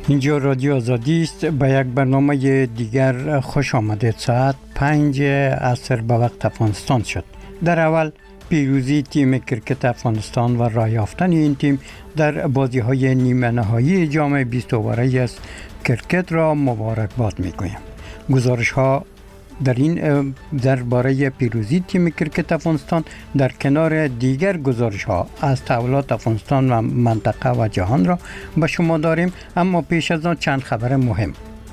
اینجا رادیو آزادی است. به یک برنامه دیگر خوش آمدید. ساعت 5 عصر به وقت افغانستان شد. در اول پیروزی تیم کرکت افغانستان و راه یافتن این تیم در بازی‌های نیمه نهایی جام 20 اوره از کرکت را مبارکباد می‌گویم. گزارش‌ها درباره پیروزی تیم کرکت افغانستان در کنار دیگر گزارش‌ها از تحولات افغانستان و منطقه و جهان را به شما داریم، اما پیش از آن چند خبر مهم.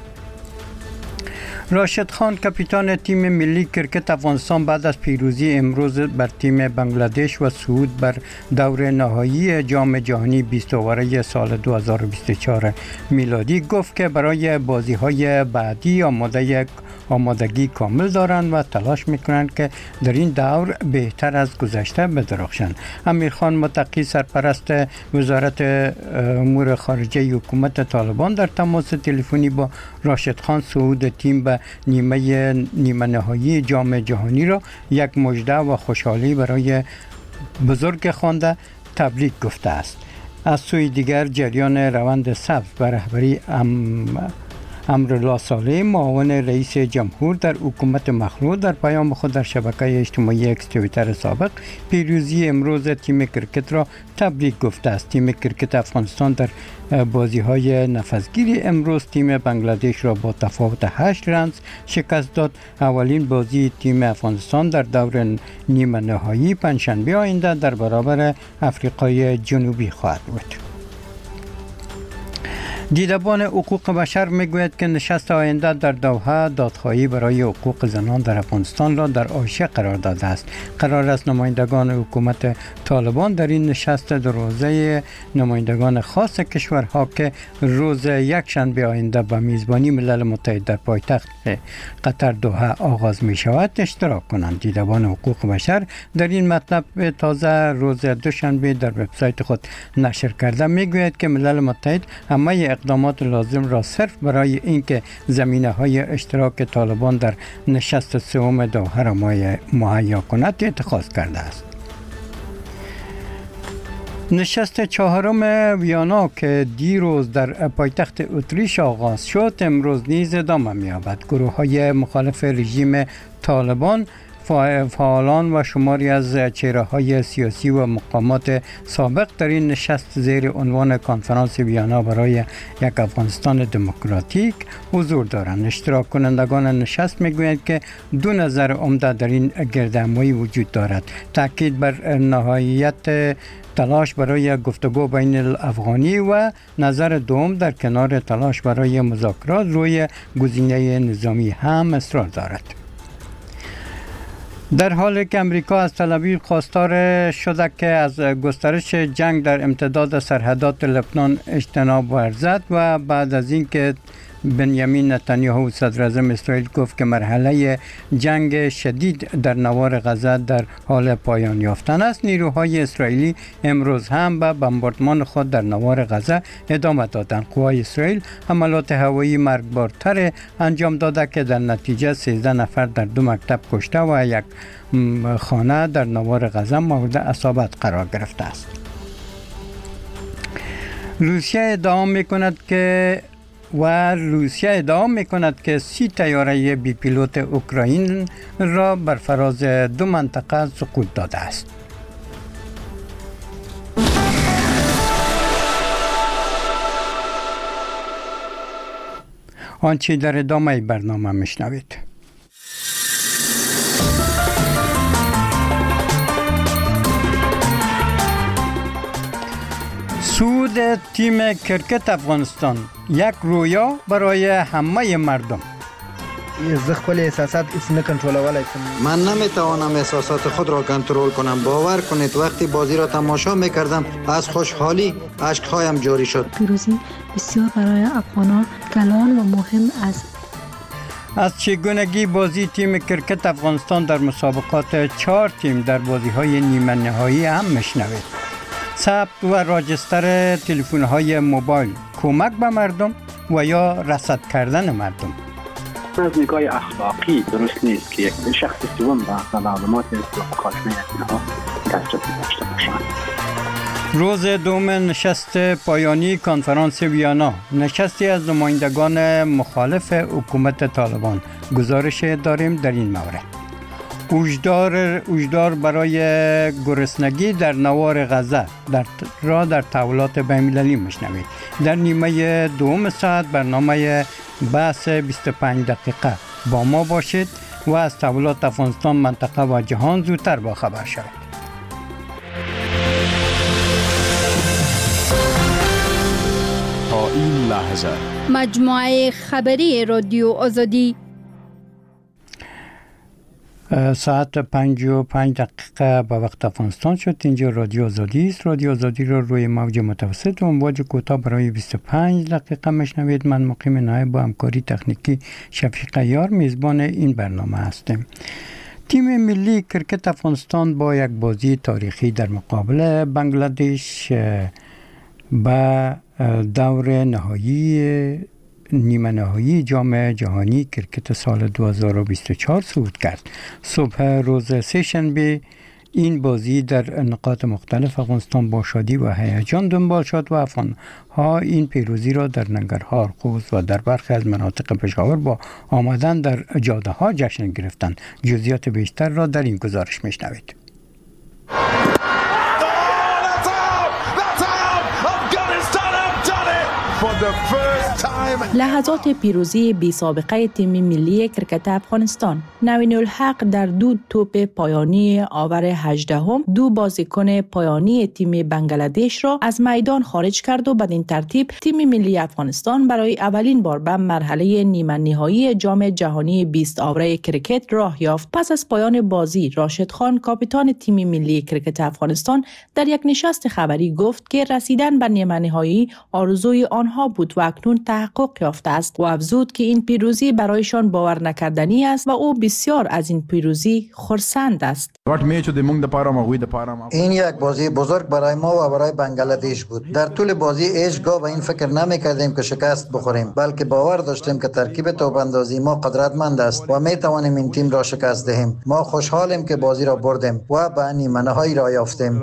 راشد خان کاپیتان تیم ملی کرکت افغانستان بعد از پیروزی امروز بر تیم بنگلادش و صعود بر دور نهایی جام جهانی 20 اوره سال 2024 میلادی گفت که برای بازی‌های بعدی آمادگی کامل دارند و تلاش میکنند که در این دور بهتر از گذشته بدرخشند. امیرخان متقی سرپرست وزارت امور خارجه حکومت طالبان در تماس تلفنی با راشد خان صعود تیم به نیمه نهایی جام جهانی را یک مژده و خوشحالی برای بزرگ خوانده تبریک گفته است. از سوی دیگر جریان روند سبز به رهبری امرالله صالح معاون رئیس جمهور در حکومت مخلوع در پیام خود در شبکه اجتماعی اکس توییتر سابق پیروزی امروز تیم کرکت را تبریک گفته است. تیم کرکت افغانستان در بازی‌های نفسگیری امروز تیم بنگلادش را با تفاوت 8 رنز شکست داد. اولین بازی تیم افغانستان در دور نیمه نهایی پنجشنبه آینده در برابر آفریقای جنوبی خواهد بود. دیدبان حقوق بشر میگوید که نشست آینده در دوحه دادخواهی برای حقوق زنان در افغانستان را در حاشیه قرار داده است. قرار است نمایندگان حکومت طالبان در این نشست در روزه نمایندگان خاص کشورها که روز یکشنبه آینده به میزبانی ملل متحد در پایتخت قطر دوحه آغاز می شود اشتراک کنند. دیدبان حقوق بشر در این مطلب تازه روز دوشنبه در وبسایت خود نشر کرده میگوید که ملل متحد همه اقدامات لازم را صرف برای اینکه زمینه‌های اشتراک طالبان در نشست سوم دوحه را مهیا کند اتخاذ کرده است. نشست چهارم ویانا که دیروز در پایتخت اتریش آغاز شد امروز نیز ادامه می‌یابد. گروه‌های مخالف رژیم طالبان، فعالان و شماری از چهره‌های سیاسی و مقامات سابق در این نشست زیر عنوان کنفرانس ویانا برای یک افغانستان دموکراتیک حضور دارند. اشتراک کنندگان نشست میگویند که دو نظر عمده در این گردهمایی وجود دارد: تاکید بر نهایت تلاش برای گفتگو بین الافغانی و نظر دوم در کنار تلاش برای مذاکرات روی گزینه نظامی هم اصرار دارد. در حالی که امریکا از تل‌آویو خواستار شده که از گسترش جنگ در امتداد سرحدات لبنان اجتناب ورزد و بعد از اینکه بنیامین نتانیاهو صدر اعظم اسرائیل گفت که مرحله جنگ شدید در نوار غزه در حال پایان یافتن است، نیروهای اسرائیلی امروز هم به بمباردمان خود در نوار غزه ادامه دادند. قوای اسرائیل حملات هوایی مرگبارتر انجام داده که در نتیجه 13 نفر در 2 مکتب کشته و یک خانه در نوار غزه مورد اصابت قرار گرفته است. روسیه ادعا می‌کند که 30 طیاره بی پیلوت اوکراین را بر فراز 2 منطقه سقوط داده است. آنچه در ادامه برنامه میشنوید. صعود تیم کرکت افغانستان یک رویا برای همه مردم. زه خپل احساسات هیڅ نه کنټرولولای شم. من نمیتوانم احساسات خود را کنترل کنم. باور کنید وقتی بازی را تماشا میکردم از خوشحالی اشکهایم جاری شد. پیروزی بسیار برای افغانان کلان و مهم است. از چگونگی بازی تیم کرکت افغانستان در مسابقات 4 تیم در بازی‌های نیمه نهایی هم میشنوید. ثبت و راجستر تلفن‌های موبایل کمک به مردم و یا رصد کردن مردم. از نگاه اخلاقی درست نیست که یک شخص سوم به معلومات مکالمه اینها دسترسی داشته باشند. روز دوم نشست پایانی کنفرانس ویانا، نشستی از نمایندگان مخالف حکومت طالبان. گزارش داریم در این مورد. اوجدار برای گرسنگی در نوار غزه در تحولات بین‌المللی مشنوید. در نیمه دوم ساعت برنامه بحث 25 دقیقه با ما باشید و از تحولات افغانستان، منطقه و جهان زودتر با خبر شوید. تا این لحظه مجموعه خبری رادیو آزادی ساعت 55 دقیقه به وقت افغانستان شد. اینجا رادیو آزادی است. رادیو آزادی را روی موج متوسط و امواج کوتاه برای 25 دقیقه مشنوید. من مقیم نایب با همکاری تکنیکی شفیق یار میزبان این برنامه هستم. تیم ملی کرکت افغانستان با یک بازی تاریخی در مقابل بنگلادش به دور نهایی نیمه نهایی جام جهانی کرکت سال 2024 صعود کرد. صبح روز سه‌شنبه این بازی در نقاط مختلف افغانستان با شادی و هیجان دنبال شد و افغان‌ها این پیروزی را در ننگرهار، خوست و در برخی از مناطق پشاور با آمدن در جاده‌ها جشن گرفتند. جزئیات بیشتر را در این گزارش میشنوید. لحظات پیروزی بی سابقه تیم ملی کرکت افغانستان. نوین الحق در دو توپ پایانی آور 18 دو بازیکن پایانی تیم بنگلادش را از میدان خارج کرد و بدین ترتیب تیم ملی افغانستان برای اولین بار به مرحله نیمه نهایی جام جهانی 20 آوره کرکت راه یافت. پس از پایان بازی، راشد خان کاپیتان تیم ملی کرکت افغانستان در یک نشست خبری گفت که رسیدن به نیمه نهایی آرزوی آنها بود و اکنون تحقق یافته است و افزود که این پیروزی برایشان باور نکردنی است و او بسیار از این پیروزی خرسند است. این یک بازی بزرگ برای ما و برای بنگلادش بود. در طول بازی هیچگاه به این فکر نمی کردیم که شکست بخوریم، بلکه باور داشتیم که ترکیب توپ اندازی ما قدرتمند است و می توانیم این تیم را شکست دهیم. ما خوشحالیم که بازی را بردیم و به نیمه نهایی را یافتیم.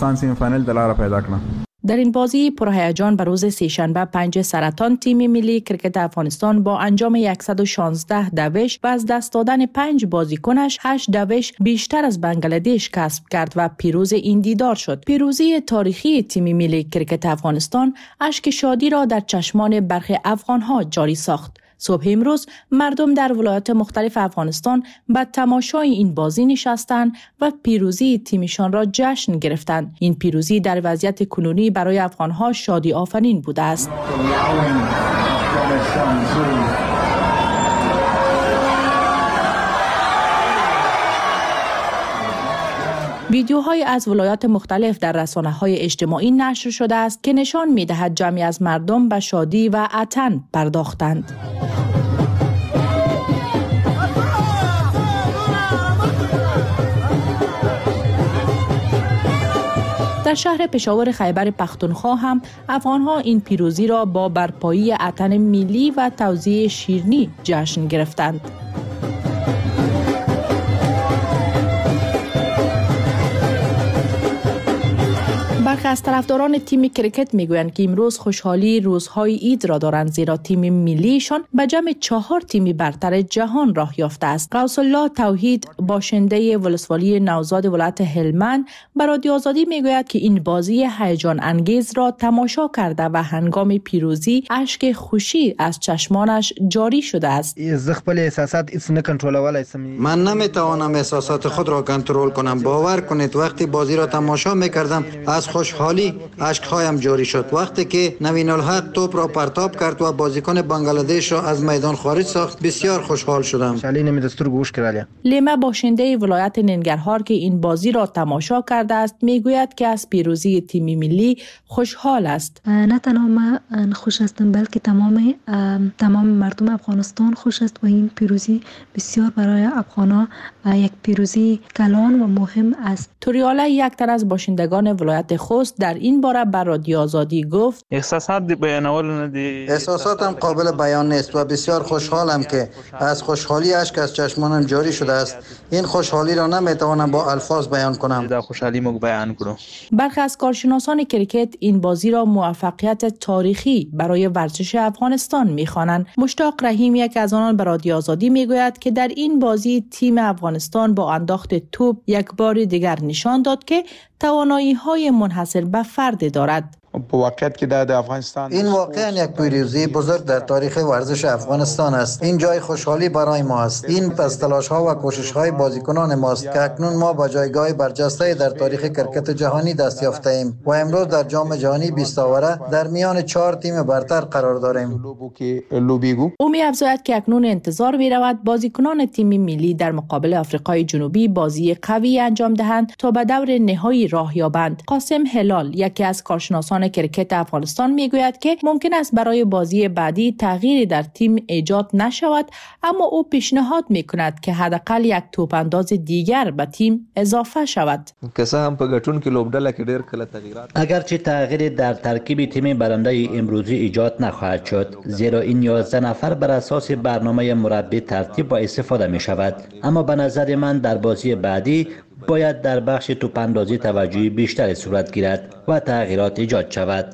در این بازی پرهیجان به روز سه‌شنبه 5 سرطان تیم ملی کرکت افغانستان با انجام 116 دوش و از دست دادن 5 بازیکنش 8 دوش بیشتر از بنگلادش کسب کرد و پیروز این دیدار شد. پیروزی تاریخی تیم ملی کرکت افغانستان اشک شادی را در چشمان برخی افغان‌ها جاری ساخت. صبح امروز مردم در ولایات مختلف افغانستان به تماشای این بازی نشستند و پیروزی تیمشان را جشن گرفتند. این پیروزی در وضعیت کنونی برای افغانها شادی آفرین بوده است. ویدیوهای از ولایات مختلف در رسانه‌های اجتماعی نشر شده است که نشان می‌دهد جمعی از مردم به شادی و عطن پرداختند. در شهر پشاور خیبر پختونخوا هم افغان‌ها این پیروزی را با برپایی عطن ملی و توزیع شیرینی جشن گرفتند. برخی از طرفداران تیم کرکت میگویند که امروز خوشحالی روزهای عید را دارند، زیرا تیم ملیشان به جمع 4 تیم برتر جهان راه یافته است. غوث الله توحید باشنده ولسوالی نوزاد ولایت هلمند به رادیو آزادی میگوید که این بازی هیجان انگیز را تماشا کرده و هنگام پیروزی اشک خوشی از چشمانش جاری شده است. من نمیتوانم احساسات خود را کنترل کنم. باور کنید وقتی بازی را تماشا میکردم از خوشحالی اشک‌هایم جاری شد. وقتی که نوین الحق توپ را پرتاب کرد و بازیکن بنگلادش را از میدان خارج ساخت بسیار خوشحال شدم. لیما باشنده ولایت ننگرهار که این بازی را تماشا کرده است میگوید که از پیروزی تیم ملی خوشحال است. نه تنها من خوش هستم بلکه تمام مردم افغانستان خوش است و این پیروزی بسیار برای افغان‌ها یک پیروزی کلان و مهم است. توریاله یک تن از باشندگان ولایت خوست پیروز در این باره بر رادیو آزادی گفت احساساتم قابل بیان نیست و بسیار خوشحالم که از خوشحالی اشک از چشمانم جاری شده است. این خوشحالی را نمیتوانم با الفاظ بیان کنم. برخی از کارشناسان کرکت این بازی را موفقیت تاریخی برای ورزش افغانستان می‌خوانند. مشتاق رحیم یک از آنان به رادیو آزادی میگوید که در این بازی تیم افغانستان با انداخت توپ یک بار دیگر نشان داد که توانایی‌های منحصر به فرد دارد. این واقعا یک پیروزی بزرگ در تاریخ ورزش افغانستان است. این جای خوشحالی برای ما است. این پس تلاش‌ها و کوشش‌های بازیکنان ماست که اکنون ما به جایگاه برجسته در تاریخ کرکت جهانی دست یافته‌ایم و امروز در جام جهانی 20 آوره در میان 4 تیم برتر قرار داریم. او می‌افزاید که اکنون انتظار می‌رود بازیکنان تیم ملی در مقابل آفریقای جنوبی بازی قوی انجام دهند تا به دور نهایی راه یابند. قاسم هلال یکی از کارشناسان کرکت افغانستان میگوید که ممکن است برای بازی بعدی تغییری در تیم ایجاد نشود، اما او پیشنهاد میکند که حداقل یک توپ انداز دیگر به تیم اضافه شود. اگرچه تغییری در ترکیب تیم برنده امروزی ایجاد نخواهد شد، زیرا این 11 نفر بر اساس برنامه مربی ترتیب و استفاده می شود، اما به نظر من در بازی بعدی باید در بخش توپ اندازی توجهی بیشتری صورت گیرد و تغییرات ایجاد شود.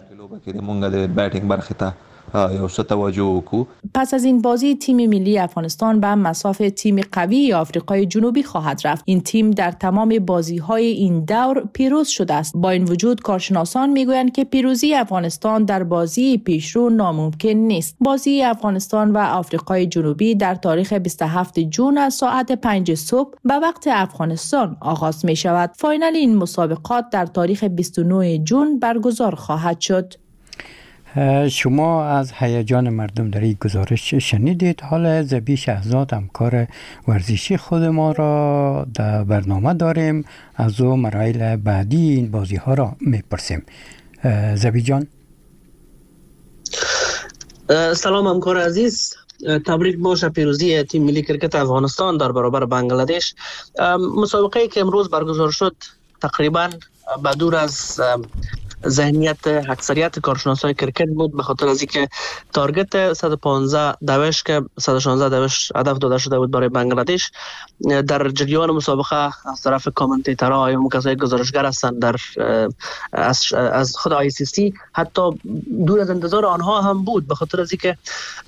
پس از این بازی تیم ملی افغانستان به مصاف تیم قوی آفریقای جنوبی خواهد رفت. این تیم در تمام بازی‌های این دور پیروز شده است. با این وجود کارشناسان میگویند که پیروزی افغانستان در بازی پیشرو ناممکن نیست. بازی افغانستان و آفریقای جنوبی در تاریخ 27 جون از ساعت 5 صبح به وقت افغانستان آغاز می شود. فاینال این مسابقات در تاریخ 29 جون برگزار خواهد شد. شما از هیجان مردم در این گزارش شنیدید. حالا زبی شهزاد همکار ورزشی خود ما را در برنامه داریم، از او مراحل بعدی این بازی ها را میپرسیم. زبی جان. سلام همکار عزیز، تبریک باشه پیروزی تیم ملی کرکت افغانستان در برابر بنگلادش. مسابقه که امروز برگزار شد تقریبا بدور از ذهنیت اکثریت کارشناسای کرکت بود، به خاطر از اینکه تارگت 115 دوش که 116 دوش هدف داده شده بود برای بنگلادش در جریان مسابقه از طرف کامنتیتورها یا کسایی گزارشگر هستند در از خود ICC حتی دور از انتظار آنها هم بود، به خاطر از اینکه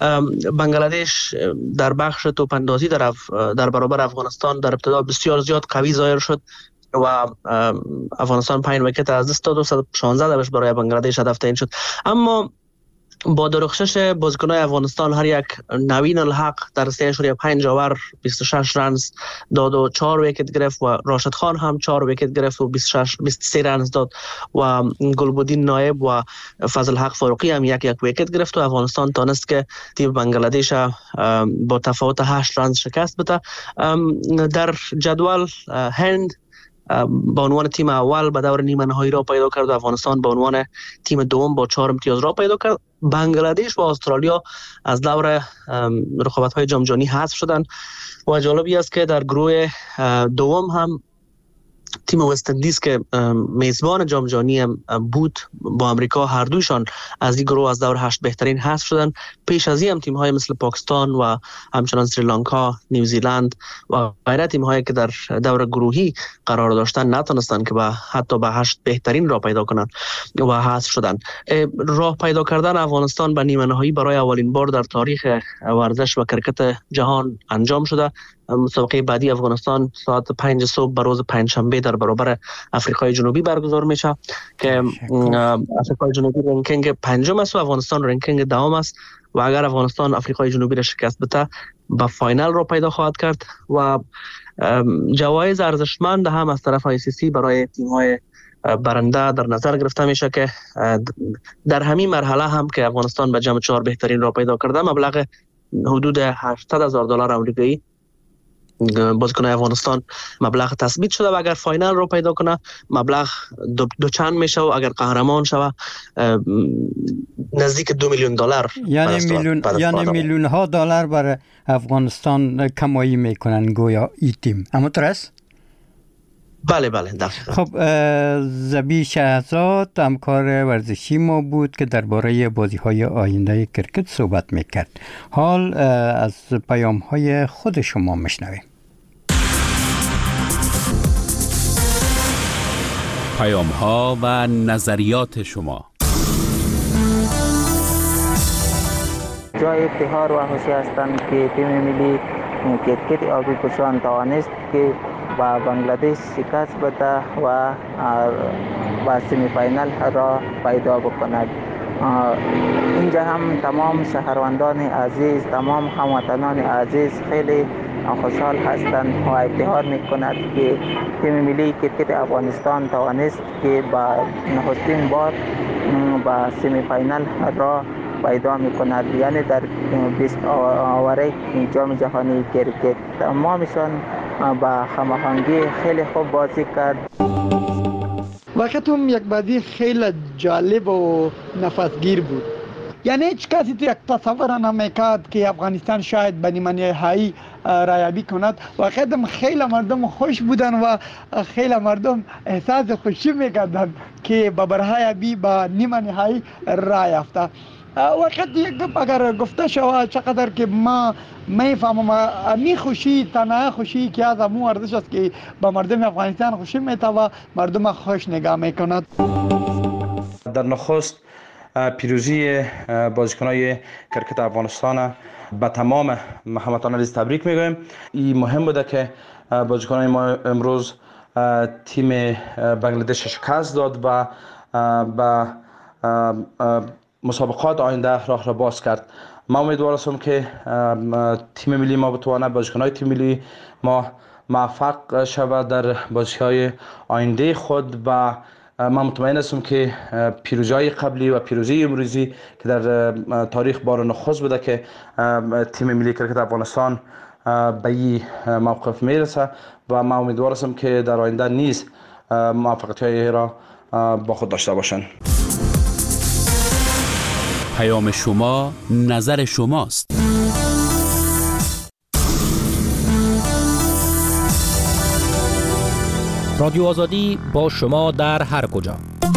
بنگلادش در بخش توپ اندازی در برابر افغانستان در ابتدا بسیار زیاد قوی ظاهر شد و افغانستان 5 ویکت از دست داد و 116 دوش برای بنگلادش هدف تعیین شد. اما با درخشش بازیکنان افغانستان هر یک، نوین الحق در 3.5 اوور 26 رنز داد و 4 ویکت گرفت و راشد خان هم 4 ویکت گرفت و 23 رنز داد و گلبودین نایب و فضل حق فاروقی هم یک ویکت گرفت و افغانستان تانست که تیم بنگلادش با تفاوت 8 رنز شکست بده. در جدول هند با عنوان تیم اول به دور نیمه نهایی را پیدا کرد و افغانستان به عنوان تیم دوم با 4 امتیاز را پیدا کرد. بنگلادش و استرالیا از دور رقابت‌های جام جهانی حذف شدند و جالبی است که در گروه دوم هم تیم وست اندیز که میزبان جام جهانی بود با امریکا، هر دویشان از این گروه از دور 8 بهترین حذف شدن. پیش از این هم تیم های مثل پاکستان و همچنان سریلانکا، نیوزیلند و غیره تیم هایی که در دور گروهی قرار داشتن نتونستن که حتی به 8 بهترین را پیدا کنند و حذف شدن. راه پیدا کردن افغانستان به نیمه نهایی برای اولین بار در تاریخ ورزش و کرکت جهان انجام شده. مسابقه بعدی افغانستان ساعت 5 صبح به روز پنجشنبه در برابر آفریقای جنوبی برگزار میشه که آفریقای جنوبی رنکینگ پنجم است و افغانستان رنکینگ دهم است و اگر افغانستان آفریقای جنوبی را شکست بده به فاینال را پیدا خواهد کرد و جوایز ارزشمند هم از طرف ICC برای تیم‌های برنده در نظر گرفته میشه که در همین مرحله هم که افغانستان به جمع 4 بهترین را پیدا کرده مبلغ حدود $800,000 آمریکایی بازیکن افغانستان مبلغ تثبیت شده و اگر فاینال رو پیدا کنه مبلغ دو چند میشه و اگر قهرمان شوه نزدیک $2 میلیون، یعنی میلیون ها دلار برای افغانستان کمایی میکنن گویا ای تیم. اما درست؟ بله دقیقاً. خب زبی شهزاد همکار ورزشی ما بود که درباره بازی‌های آینده کرکت صحبت میکرد. حال از پیام‌های خود شما میشنویم. پیام‌ها و نظریات شما. جای افتخار و خوشی هستند که تیم ملی کرکت آبی پوشان توانست که با بنگلادش شکست بده و با سمی فاینال را پیدا بکند. اینجا هم تمام شهروندان عزیز، تمام هموطنان عزیز خیلی خوشحال هستند و افتخار میکند که تیم ملی کرکت افغانستان توانست که با نخستین بار با سمی فاینال را پیدا میکند، یعنی در 20 آوره جام جهانی کرکت. تمامشان با هماهنگی خیلی خوب بازی کرد. وقت هم یک بازی خیلی جالب و نفسگیر بود. یعنی هیچ کسی تو یک تصور نمیکرد که افغانستان شاید به نیمه نهایی رایابی کند. وقت هم خیلی مردم خوش بودن و خیلی مردم احساس خوشی میکردن که به رایابی به نیمه نهایی رای یافته. وقت یک گپ اگر گفته شود چقدر که ما میفهمم امی خوشی تنها خوشی که از امو ورزش است که با مردم افغانستان خوشی میته و مردم خوش نگاه میکند. در نخست پیروزی بازیکنان کرکت افغانستان به تمام هموطنان عزیز تبریک میگویم. این مهم بوده که بازیکنان ما امروز تیم بنگلادش شکست داد و به مسابقات آینده راه را باز کرد. ما امیدوار هستم که تیم ملی ما بتواند، بازیکنان تیم ملی ما موفق شود در بازی‌های آینده خود و من مطمئن هستم که پیروزی‌های قبلی و پیروزی امروزی که در تاریخ بار نخست بوده که تیم ملی کرکت افغانستان به این موقف میرسه و من امیدوار هستم که در آینده نیز موفقیت‌های را با خود داشته باشند. پیام شما، نظر شماست. رادیو آزادی با شما در هر کجا.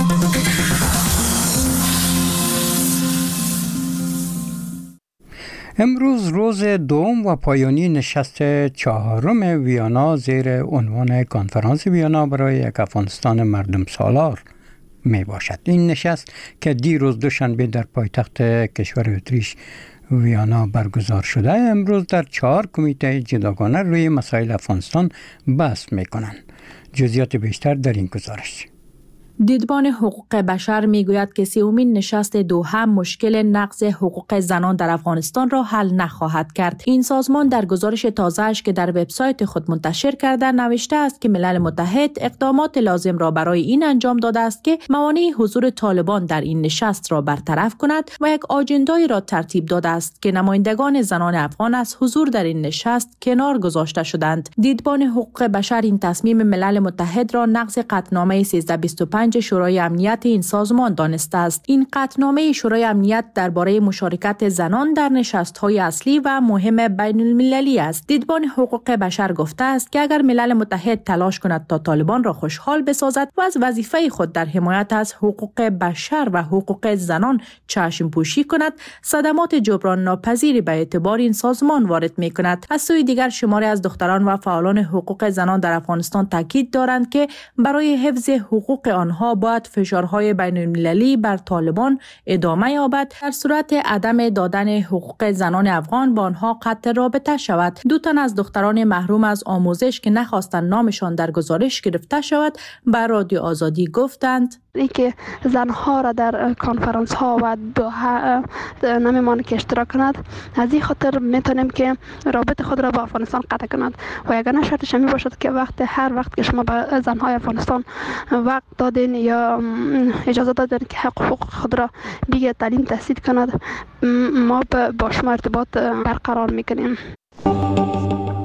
امروز روز دوم و پایانی نشست چهارم ویانا زیر عنوان کنفرانس ویانا برای یک افغانستان مردم سالار می باشد. این نشست که دیروز دوشنبه در پایتخت کشور اتریش ویانا برگزار شده، امروز در 4 کمیته جداگانه روی مسائل افغانستان بحث می کنند. جزئیات بیشتر در این گزارش. دیدبان حقوق بشر میگوید که سومین نشست دوحه مشکل نقض حقوق زنان در افغانستان را حل نخواهد کرد. این سازمان در گزارش تازه‌اش که در وبسایت خود منتشر کرده نوشته است که ملل متحد اقدامات لازم را برای این انجام داده است که موانع حضور طالبان در این نشست را برطرف کند و یک آجندای را ترتیب داده است که نمایندگان زنان افغان از حضور در این نشست کنار گذاشته شدند. دیدبان حقوق بشر این تصمیم ملل متحد را نقض قطعنامه 1325 شورای امنیت این سازمان دانسته است. این قطعنامه شورای امنیت درباره مشارکت زنان در نشست‌های اصلی و مهم بین المللی است. دیدبان حقوق بشر گفته است که اگر ملل متحد تلاش کند تا طالبان را خوشحال بسازد و از وظیفه خود در حمایت از حقوق بشر و حقوق زنان چشم پوشی کند، صدمات جبران ناپذیری به اعتبار این سازمان وارد می کند. از سوی دیگر شماری از دختران و فعالان حقوق زنان در افغانستان تاکید دارند که برای حفظ حقوق آنها باید فشارهای بین المللی بر طالبان ادامه یابد. در صورت عدم دادن حقوق زنان افغان با آنها قطع رابطه شود. 2 تن از دختران محروم از آموزش که نخواستند نامشان در گزارش گرفته شود بر رادیو آزادی گفتند اینکه زنها را در کنفرانس ها و دوحه نمیماند که اشتراک کند، از این خاطر میتونیم که رابط خود را با افغانستان قطع کند و یگانه شرطش می باشد که هر وقت که شما به زنهای افغانستان وقت دادین یا اجازه دادین که حقوق خود را بگیرد، تعلیم تحصیل کند، ما با شما ارتباط برقرار میکنیم.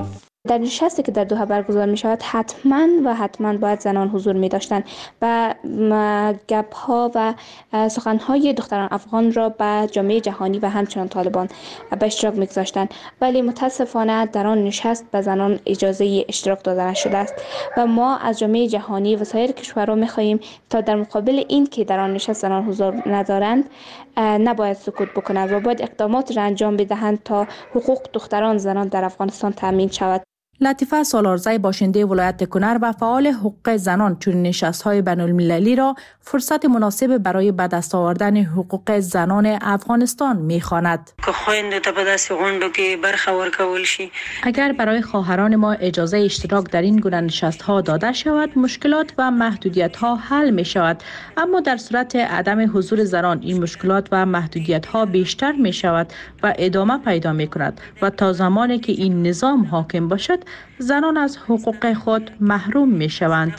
در نشستی که در دوحه برگزار می شود حتما باید زنان حضور می داشتند و گپ ها و سخن های دختران افغان را به جامعه جهانی و همچنان طالبان به اشتراک می گذاشتند، ولی متاسفانه در آن نشست به زنان اجازه اشتراک داده نشده است و ما از جامعه جهانی و سایر کشورها می خواهیم تا در مقابل این که در آن نشست زنان حضور ندارند نباید سکوت بکنند و باید اقدامات را انجام بدهند تا حقوق دختران زنان در افغانستان تامین شود. لطیفه سالارزی باشنده ولایت کنر و فعال حقوق زنان چون نشست‌های بین‌المللی را فرصت مناسب برای به دست آوردن حقوق زنان افغانستان می‌خواند. که خویندو ته په داسې غونډو کې برخه ورکول شي. اگر برای خواهران ما اجازه اشتراک در این گونه نشست‌ها داده شود، مشکلات و محدودیت‌ها حل می‌شود، اما در صورت عدم حضور زنان این مشکلات و محدودیت‌ها بیشتر می‌شود و ادامه پیدا می‌کند و تا زمانی که این نظام حاکم باشد زنان از حقوق خود محروم می شوند.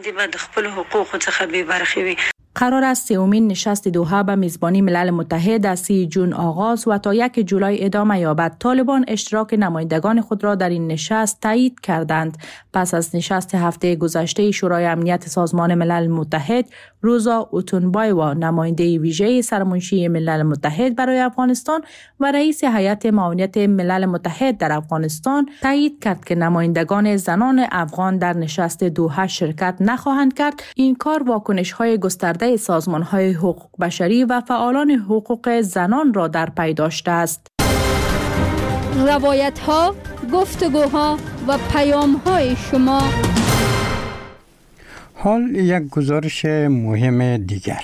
قرار است سومین نشست دوحه به میزبانی ملل متحد از 30 جون آغاز و تا 1 جولای ادامه یابد. طالبان اشتراک نمایندگان خود را در این نشست تایید کردند. پس از نشست هفته گذشته شورای امنیت سازمان ملل متحد، روزا اوتونبایوا نماینده ویژه سرمنشی ملل متحد برای افغانستان و رئیس هیئت معاونت ملل متحد در افغانستان تایید کرد که نمایندگان زنان افغان در نشست دوحه شرکت نخواهند کرد. این کار واکنش‌های گسترده سازمان‌های حقوق بشری و فعالان حقوق زنان را در پی داشته است. روایت‌ها، گفتگوها و پیام‌های شما. حال یک گزارش مهم دیگر.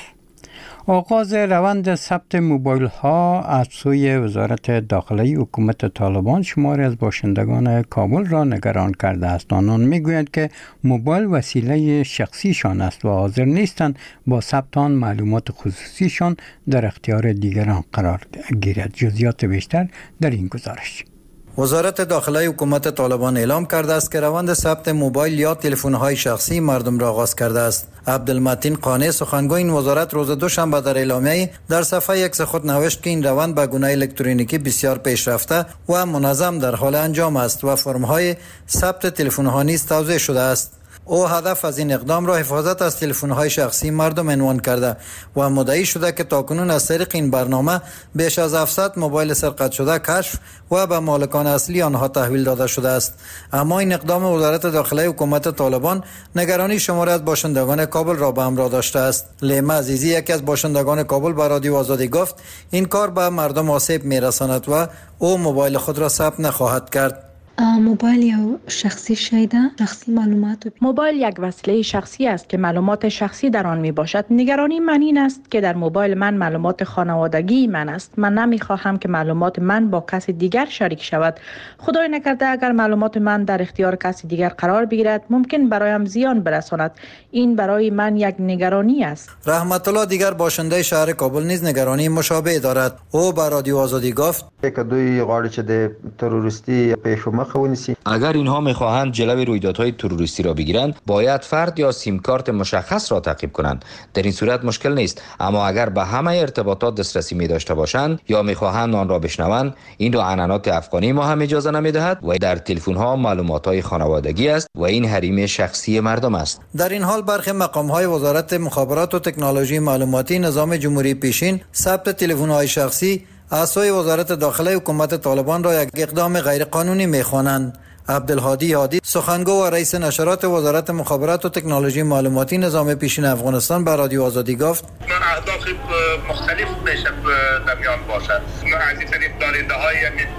آغاز روند ثبت موبایل ها از سوی وزارت داخله حکومت طالبان شماری از باشندگان کابل را نگران کرده است. آنان میگویند که موبایل وسیله شخصیشان است و حاضر نیستند با ثبت آن معلومات خصوصیشان در اختیار دیگران قرار گیرد. جزئیات بیشتر در این گزارش. وزارت داخله حکومت طالبان اعلام کرده است که روند ثبت موبایل یا تلفن‌های شخصی مردم را آغاز کرده است. عبدالمتین قانع سخنگوی این وزارت روز دوشنبه در اعلامیه در صفحه ایکس خود نوشت که این روند به گونه الکترونیکی بسیار پیشرفته و منظم در حال انجام است و فرم‌های ثبت تلفن‌ها نیز توضیح شده است. او هدف از این اقدام را حفاظت از تلفن‌های شخصی مردم عنوان کرده و مدعی شده که تاکنون از طریق این برنامه بیش از 700 موبایل سرقت شده کشف و به مالکان اصلی آنها تحویل داده شده است. اما این اقدام وزارت داخله حکومت طالبان نگرانی شماری از باشندگان کابل را به همراه داشته است. لیما عزیزی یکی از باشندگان کابل به رادیو آزادی گفت این کار به مردم آسیب می‌رساند و او موبایل خود را ثبت نخواهد کرد. موبایل یا شخصی شیده شخصی معلومات موبایل یک وسیله شخصی است که معلومات شخصی در آن می باشد. نگرانی من این است که در موبایل من معلومات خانوادگی من است. من نمی خواهم که معلومات من با کسی دیگر شریک شود. خدای نکرده اگر معلومات من در اختیار کسی دیگر قرار بگیرد ممکن برایم زیان برساند. این برای من یک نگرانی است. رحمت الله دیگر باشنده شهر کابل نیز نگرانی مشابه دارد. او به رادیو آزادی گفت که دوی غواړي چې د تروریستی پیشو اگر اینها میخواهند جلوی رویدادهای تروریستی را بگیرند باید فرد یا سیم کارت مشخص را تعقیب کنند. در این صورت مشکل نیست، اما اگر به همه ارتباطات دسترسی می داشته باشند یا میخواهند آن را بشنوند این را عنعنات افغانی ما هم اجازه نمیدهد و در تلفن ها معلومات های خانوادگی است و این حریم شخصی مردم است. در این حال برخی مقام های وزارت مخابرات و تکنولوژی معلوماتی نظام جمهوری پیشین ثبت تلفن های شخصی از سوی وزارت داخله حکومت طالبان را یک اقدام غیر قانونی می‌خوانند. عبدالهادی هادی سخنگو و رئیس نشرات وزارت مخابرات و تکنولوژی معلوماتی نظام پیشین افغانستان به رادیو آزادی گفت اهداف مختلف میشه در میان باشد. از این طریق دارنده‌های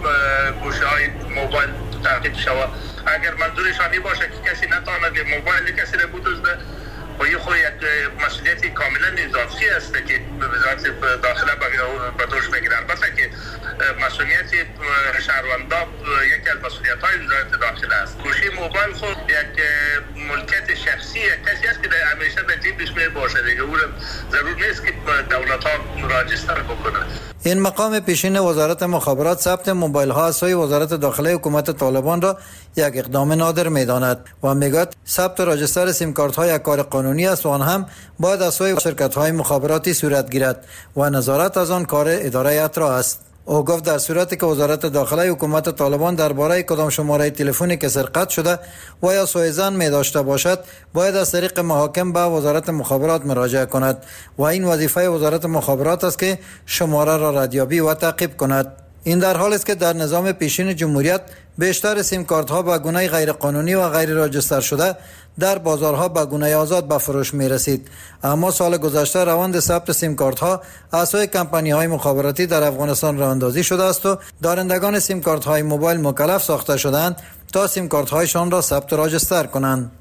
گوشه‌های موبایل تعقیب شود. اگر منظورشان این باشه که کسی نتواند موبایل کسی را بدزده و این خود یک مسئولیتی کاملا اضافی است که وزارت داخله به دوش بگیره. البته که مسئولیت شهروندان یکی از مسئولیت‌های وزارت داخله است. گوشی موبایل خود یک ملکیت شخصی کسی است که همیشه در جیبش میباشه دیگه. او ضرور نیست که دولت‌ها راجستر بکنه. این مقام پیشین وزارت مخابرات ثبت موبایل ها از سوی وزارت داخله حکومت طالبان را یک اقدام نادر می‌داند و میگوید ثبت راجستر سیم کارت ها یک کار قانونی است و آن هم باید از سوی شرکت های مخابراتی صورت گیرد و نظارت از آن کار اداره اطراح است. او گفت در صورتی که وزارت داخله حکومت طالبان درباره کدام شماره تلفنی که سرقت شده و یا سوءظن می داشته باشد باید از طریق محاکم به وزارت مخابرات مراجعه کند و این وظیفه وزارت مخابرات است که شماره را ردیابی و تعقیب کند. این در حالی است که در نظام پیشین جمهوریت بیشتر سیم کارت ها به گونه غیر قانونی و غیر راجستر شده در بازارها به گونه آزاد به فروش می رسید. اما سال گذشته روند ثبت سیم کارت ها از سوی کمپانی های مخابراتی در افغانستان راه اندازی شده است و دارندگان سیم کارت های موبایل مکلف ساخته شدند تا سیم کارت هایشان را ثبت و راجستر کنند.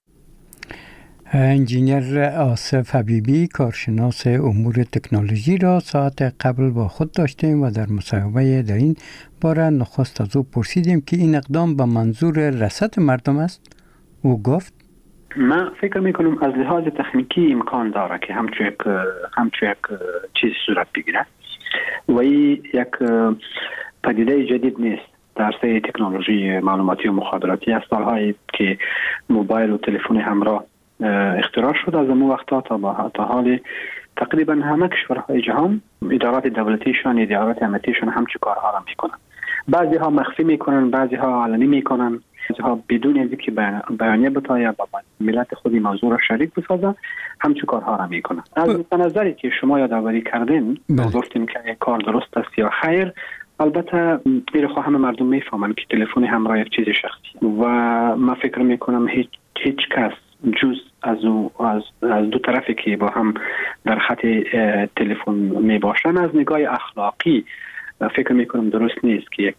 انجینیر آصف حبیبی کارشناس امور تکنولوژی را ساعت قبل با خود داشتیم و در مصاحبه در این باره نخست از او پرسیدیم که این اقدام به منظور رسد مردم است. او گفت من فکر میکنم از لحاظ تکنیکی امکان داره که همچون یک چیز صورت بگیره و این یک پدیده جدید نیست در سطح تکنولوژی معلوماتی و مخابراتی. از سالهایی که موبایل و تلفن همراه اختراع شد از اون وقتا تا حال تقریبا همه کشورهای جهان ادارات دولتیشان ادارات امنیتیشان همچه کارها را میکنن. بعضی ها مخفی میکنن، بعضی ها علنی میکنن، بعضی ها بدون اینکه بیانیه بتا یا با ملت خودی موضوع را شریک بسازن همچه کارها را میکنن. از نظری که شما یادآوری کردین گفتیم که کار درست است یا خیر، البته این همه مردم میفهمن که تلفن همراه یک چیز شخصی و من فکر میکنم هیچ کس جز از دو طرفی که با هم در خط تلفن می باشن از نگاه اخلاقی فکر می کنم درست نیست که یک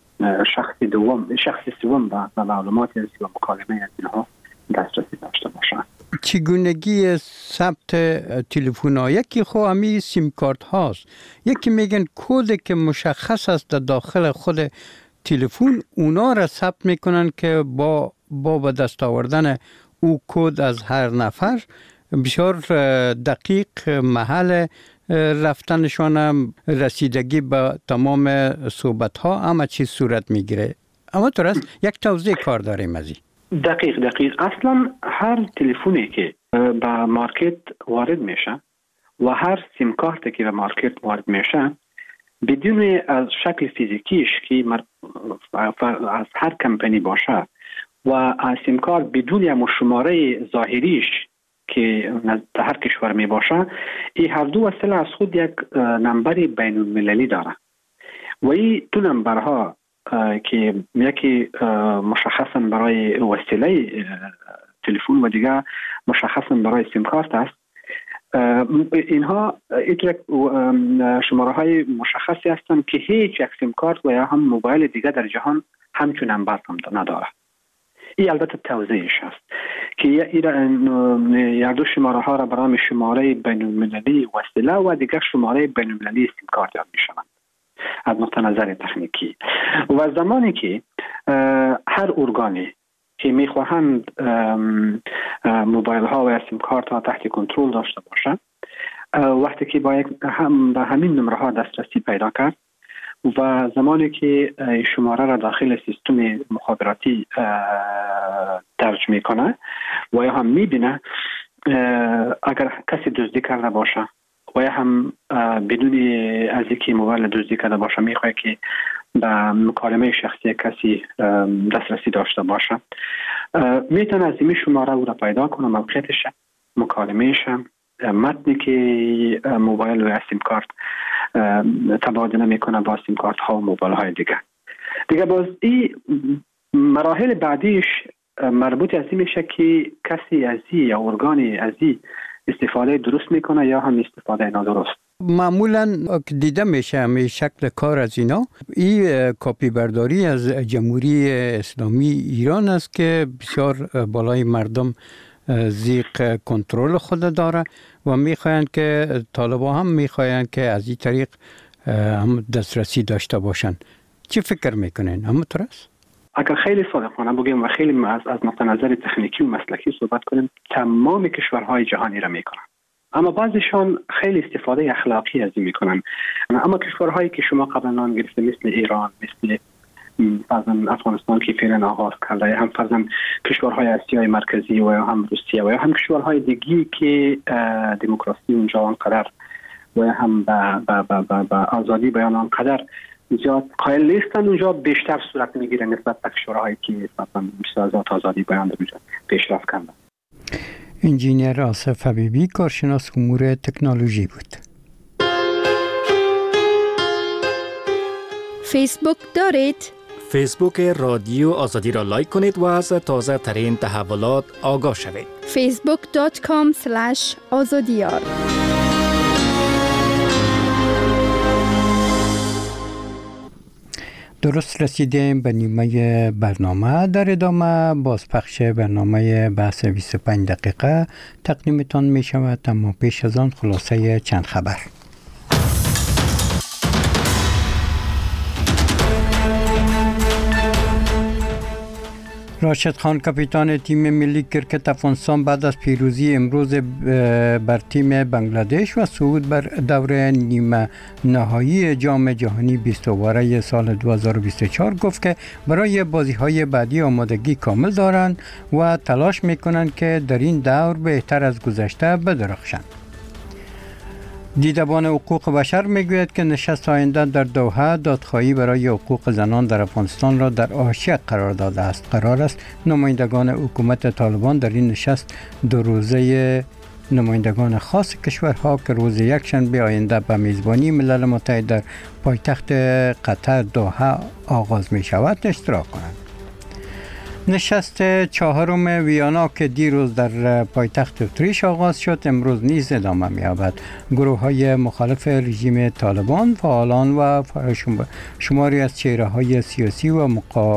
شخص سوم به معلومات از و مکالمه از اینها دسترسی داشته باشن. چگونگی ثبت تلفن ها یکی خو همی سیم کارت هاست، یکی میگن کد که مشخص است در داخل خود تلفن اونا را ثبت میکنن که با به دست آوردن او کد از هر نفر بسیار دقیق محل رفتنشان رسیدگی به تمام صحبت ها همه چیز صورت میگیره. اما تو راست یک توضیح کار داریم از این. دقیق اصلا هر تلفنی که به مارکت وارد میشه و هر سیم کارتی که به مارکت وارد میشه بدون از شکل فیزیکیش که از هر کمپانی باشه و از سیم کارت بدون یا شماره ظاهریش که در هر کشور می باشه، این هر دو وسیله از خود یک نمبر بین المللی داره و این دو نمبرها که یکی مشخصا برای وسیله تلفن و دیگه مشخصا برای سیم کارت است. اینها شماره های مشخصی هستند که هیچ یک سیم کارت و یا هم موبایل دیگه در جهان همچون نمبر هم نداره. این البته توضیحش هست که یک دو شماره ها را برای شماره بین المللی وسیله و دیگر شماره بین المللی سیم کارت یاد میشوند از نقطه نظر تکنیکی. و زمانی که هر ارگانی که میخواهند موبایل ها و سیم کارت ها تحت کنترل داشته باشند، وقتی که به همین نمره ها دسترسی پیدا کرد و زمانی که شماره را داخل سیستم مخابراتی درج میکنه و یا هم میبینه اگر کسی دزدی کرده باشه و یا هم بدون از اینکه موبایل دزدی کرده باشه میخواد که به مکالمه شخصی کسی دسترسی داشته باشه، میتونه از این شماره او را پیدا کنه، موقعیتش، مکالمهش، متنی که موبایل و سیم کارت تبادله میکنه با سیم کارت ها و موبایل های دیگه باز این مراحل بعدیش مربوط از این میشه که کسی از این یا ارگانی از این استفاده درست میکنه یا هم استفاده نادرست. معمولا دیده میشه همه شکل کار از اینا. این کاپی برداری از جمهوری اسلامی ایران است که بسیار بالای مردم زیق کنترل خود داره و میخواین که طالبان هم میخواین که از این طریق هم دسترسی داشته باشن. چی فکر میکنین؟ همونطور است؟ اگر خیلی صادقانه بگیم و خیلی از نقطه نظر تکنیکی و مسلکی صحبت کنیم، تمام کشورهای جهانی را میکنن، اما بعضیشان خیلی استفاده اخلاقی از این میکنن. اما کشورهایی که شما قبلا نام گرفته مثل ایران، مثل فرضاً افغانستان که فعلا آغاز کرده، هم فرضاً کشورهای آسیای مرکزی و هم روسیه و هم کشورهای دیگی که دموکراسی اونجا آنقدر و هم با آزادی بیان آنقدر زیاد قائل نیستن، اونجا بیشتر صورت میگیره نسبت به کشورهایی که مثلا بیشتر آزادی بیان در اونجا پیشرفت کردن. انجینیر آصف حبیبی کارشناس امور تکنولوژی بود. فیسبوک دارید؟ فیسبوک رادیو آزادی را لایک کنید و از تازه ترین تحولات آگاه شوید. facebook.com/azadiyar. درست رسیدیم به نیمه برنامه. در ادامه بازپخش برنامه بحث 25 دقیقه تقدیمتان می شود، اما پیش از آن خلاصه چند خبر. راشد خان کاپیتان تیم ملی کرکت افغانستان بعد از پیروزی امروز بر تیم بنگلادش و صعود بر دور نیمه نهایی جام جهانی 20 سال 2024 گفت که برای بازی‌های بعدی آمادگی کامل دارند و تلاش می‌کنند که در این دور بهتر از گذشته بدرخشند. دیدبان حقوق بشر میگوید که نشست آینده در دوحه دادخواهی برای حقوق زنان در افغانستان را در حاشیه قرار داده است. قرار است نمایندگان حکومت طالبان در این نشست دو روزه نمایندگان خاص کشورها که روز یکشنبه آینده به میزبانی ملل متحد در پایتخت قطر دوحه آغاز می شود اشتراک کنند. نشست چهارم ویانا که دیروز در پایتخت اتریش آغاز شد امروز نیز ادامه می‌یابد. گروه‌های مخالف رژیم طالبان، فعالان و شماری از چهره‌های سیاسی و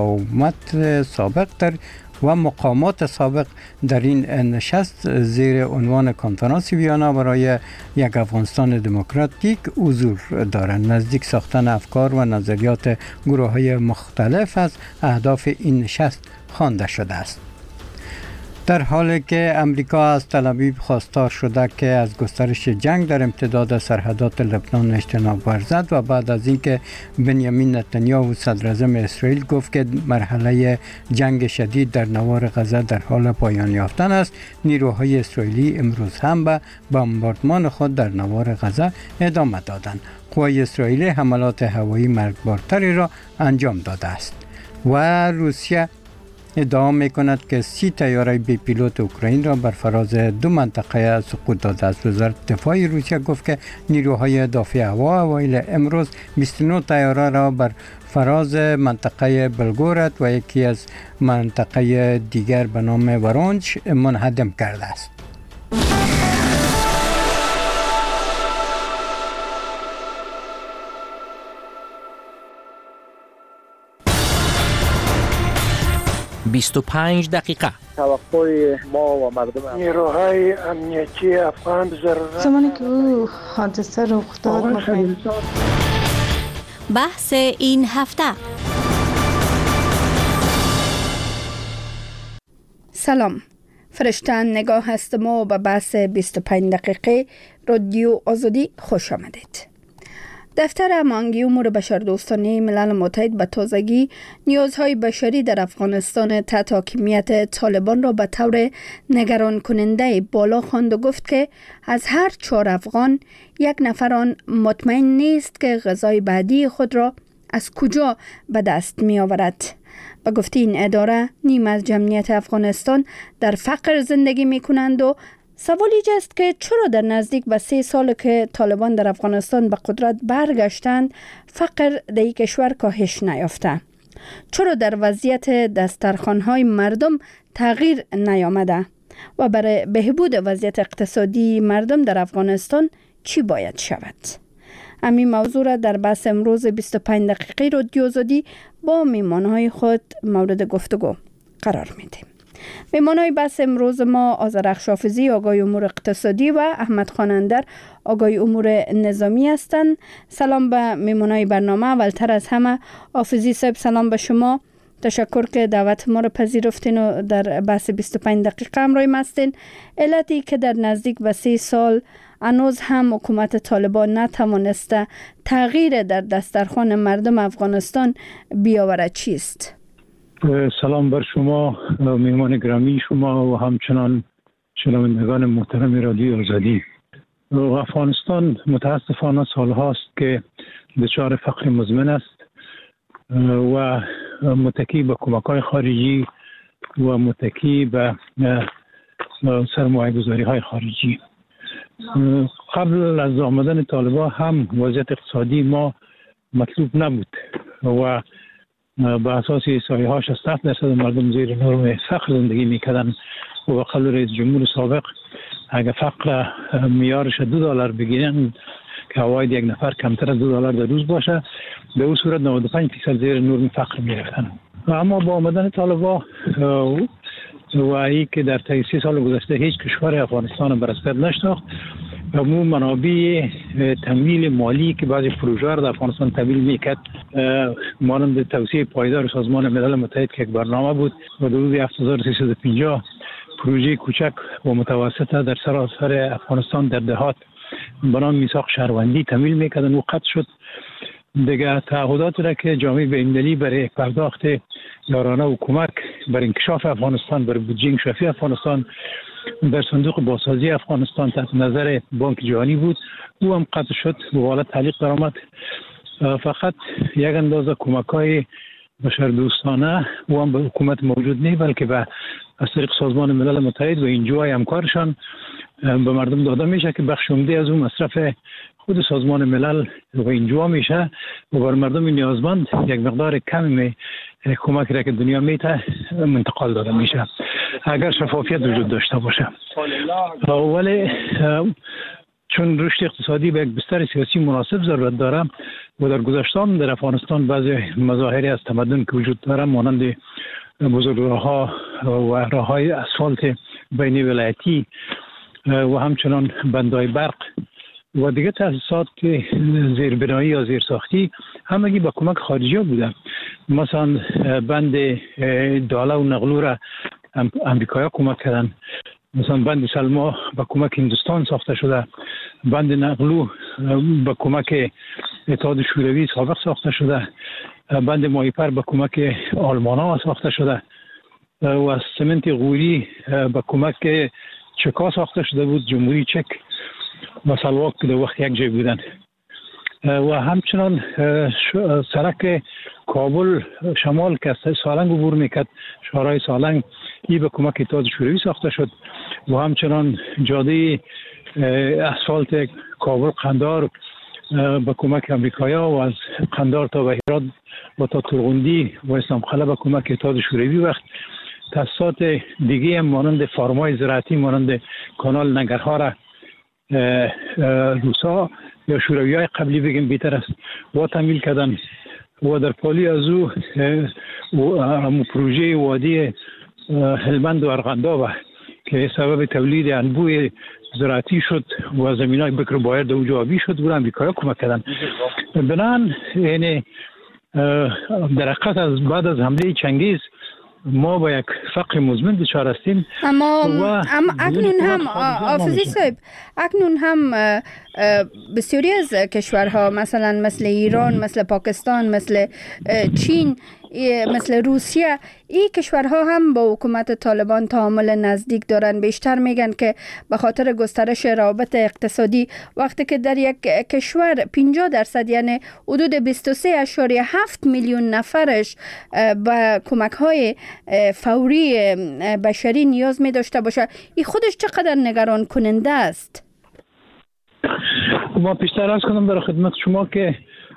مقامات سابق در این نشست زیر عنوان کنفرانس ویانا برای یک افغانستان دموکراتیک حضور دارند. نزدیک ساختن افکار و نظریات گروه‌های مختلف از اهداف این نشست خوانده شده است. در حالی که امریکا از تل‌آویو خواستار شده که از گسترش جنگ در امتداد سرحدات لبنان اجتناب ورزد و بعد از اینکه بنیامین نتانیاهو صدراعظم اسرائیل گفت که مرحله جنگ شدید در نوار غزه در حال پایان یافتن است، نیروهای اسرائیلی امروز هم به بمباردمان خود در نوار غزه ادامه دادند. قوای اسرائیلی حملات هوایی مرگبارتری را انجام داده است و روسیه ادعا می‌کند که 30 طیاره بی پیلوت اوکراین را بر فراز دو منطقه سقوط داده است. وزارت دفاع روسیه گفت که نیروهای دافع هوا اوایل امروز 29 طیاره را بر فراز منطقه بلگورد و یکی از منطقه دیگر به نام ورونچ منهدم کرده است. «25 دقیقه». توقع ما و مردم نیروهای امنیتی افغان ضرورت زمانی که او حادثه رخ داد بحث این هفته. سلام، فرشتن نگاه هستم و به بحث 25 دقیقه رادیو آزادی خوش آمدید. دفتر هماهنگی امور بشردوستانه ملل متحد به تازگی نیازهای بشری در افغانستان تحت حاکمیت طالبان را به طور نگران کننده بالا خواند و گفت که از هر 4 افغان 1 نفر آن مطمئن نیست که غذای بعدی خود را از کجا به دست می آورد. به گفته این اداره نیم از جمعیت افغانستان در فقر زندگی می کنند و سوال ایجاد است که چرا در نزدیک به 3 سال که طالبان در افغانستان به قدرت برگشتند فقر در این کشور کاهش نیافته؟ چرا در وضعیت دسترخوان‌های مردم تغییر نیامده؟ و برای بهبود وضعیت اقتصادی مردم در افغانستان چی باید شود؟ همین موضوع را در بحث امروز 25 دقیقه رادیو آزادی با میهمان‌های خود مورد گفتگو قرار میدیم. میهمان‌های بحث امروز ما آذرخش حافظی آگای امور اقتصادی و احمد خانندر آگای امور نظامی هستند. سلام به میهمان‌های برنامه. اولتر از همه حافظی صاحب سلام به شما، تشکر که دعوت ما را پذیرفتین و در بحث 25 دقیقه همراه ما هستین. علتی که در نزدیک به 3 سال هنوز هم حکومت طالبان نتوانسته تغییر در دسترخوان مردم افغانستان بیاورد چیست؟ سلام بر شما میهمان گرامی شما و همچنان شنوندگان محترم رادیو آزادی. افغانستان متاسفانه سالهاست که دچار فقر مزمن است و متکی به کمک‌های خارجی و متکی به سرمایه‌گذاری‌های خارجی. قبل از آمدن طالبان هم وضعیت اقتصادی ما مطلوب نبود و به اساس احصایه‌هاش 60% مردم زیر نرم فقر زندگی می‌کردن و قبل رئیس جمهور سابق اگر فقر میارش $2 بگیرن که عواید یک نفر کمتر از $2 در روز باشه، به اون صورت 95% زیر نرم فقر میرفتن. اما با آمدن طالبان و ای که در طی 30 سال گذشته هیچ کشور افغانستان براسپد نشناخت و مو منابع تمویل مالی که بعضی پروژه را در افغانستان تمویل میکرد، مانند توسعه پایدار سازمان ملل متحد که یک برنامه بود و حدود 7350 پروژه کوچک و متوسطه در سراسر افغانستان در دهات به نام میثاق شهروندی تمویل میکردن و قطع شد. دیگه تعهدات را که جامعه بین‌المللی برای پرداخت یارانه و کمک بر انکشاف افغانستان، بر بودجه انکشافی افغانستان در صندوق بازسازی افغانستان تحت نظر بانک جهانی بود، او هم قطع شد و حالا تعلیق درآمد. فقط یک اندازه کمک‌های بشردوستانه و هم به حکومت موجود نیست، بلکه به از طریق سازمان ملل متحد و انجوهای همکارشان به مردم داده میشه که بخش عمده از اون مصرف خود سازمان ملل و انجوا میشه و بر مردم نیازمند یک مقدار کمی کمک را که دنیا میته منتقل داده میشه اگر شفافیت وجود داشته باشه. ولی چون رشد اقتصادی به یک بستر سیاسی مناسب ضرورت داره و در گذشته در افغانستان بعضی مظاهری از تمدن که وجود داره مانند بزرگراه‌ها و راه‌های اسفالت بین ولایتی و همچنان بندهای برق و دیگه تاسیسات که زیربنایی یا زیرساختی همگی با کمک خارجی ها بودن. مثلا بند داله و نقلو را امریکایی کمک کردن، مثلا بند سلما با کمک هندوستان ساخته شده، بند نقلو با کمک اتحاد شوروی سابق ساخته شده، بند مایپر با کمک آلمان ها ساخته شده و سمنت غوری با کمک چکا ساخته شده بود، جمهوری چک و سلواک که در وقت یک جای بودن. و همچنان سرک کابل شمال که از سالنگ عبور میکرد، شهرهای سالنگ، ای به کمک اتحاد شوروی ساخته شد و همچنان جاده اسفالت کابل قندار به کمک امریکایی و از قندار تا بهرات و تا ترغندی و اسلام قلعه به کمک اتحاد شوروی. وقت تاسیسات دیگه هم مانند فارمای زراعتی مانند کانال ننگرها را روسا یا شوروی های قبلی بگیم بیتر است و تمویل کردن و در پالی از او پروژه وادی هلمند و ارغنداب که سبب تولید انبوه زراعتی شد و زمین های بکر بایر در اونجا آبی شد و امریکایی کمک کردن. بنان یعنی در حقیقت از بعد از حمله چنگیز ما با یک فقر مزمن دچار هستیم. اما اکنون هم آفزی صاحب، اکنون هم بسیاری از کشورها مثل ایران، مثل پاکستان، مثل چین، مثل روسیه، این کشورها هم با حکومت طالبان تعامل نزدیک دارن. بیشتر میگن که به خاطر گسترش روابط اقتصادی وقتی که در یک کشور 50% یعنی حدود 23.7 میلیون نفرش به کمک های فوری بشری نیاز می داشته باشه، این خودش چقدر نگران کننده است؟ ما پیشتر از کنم در خدمت شما که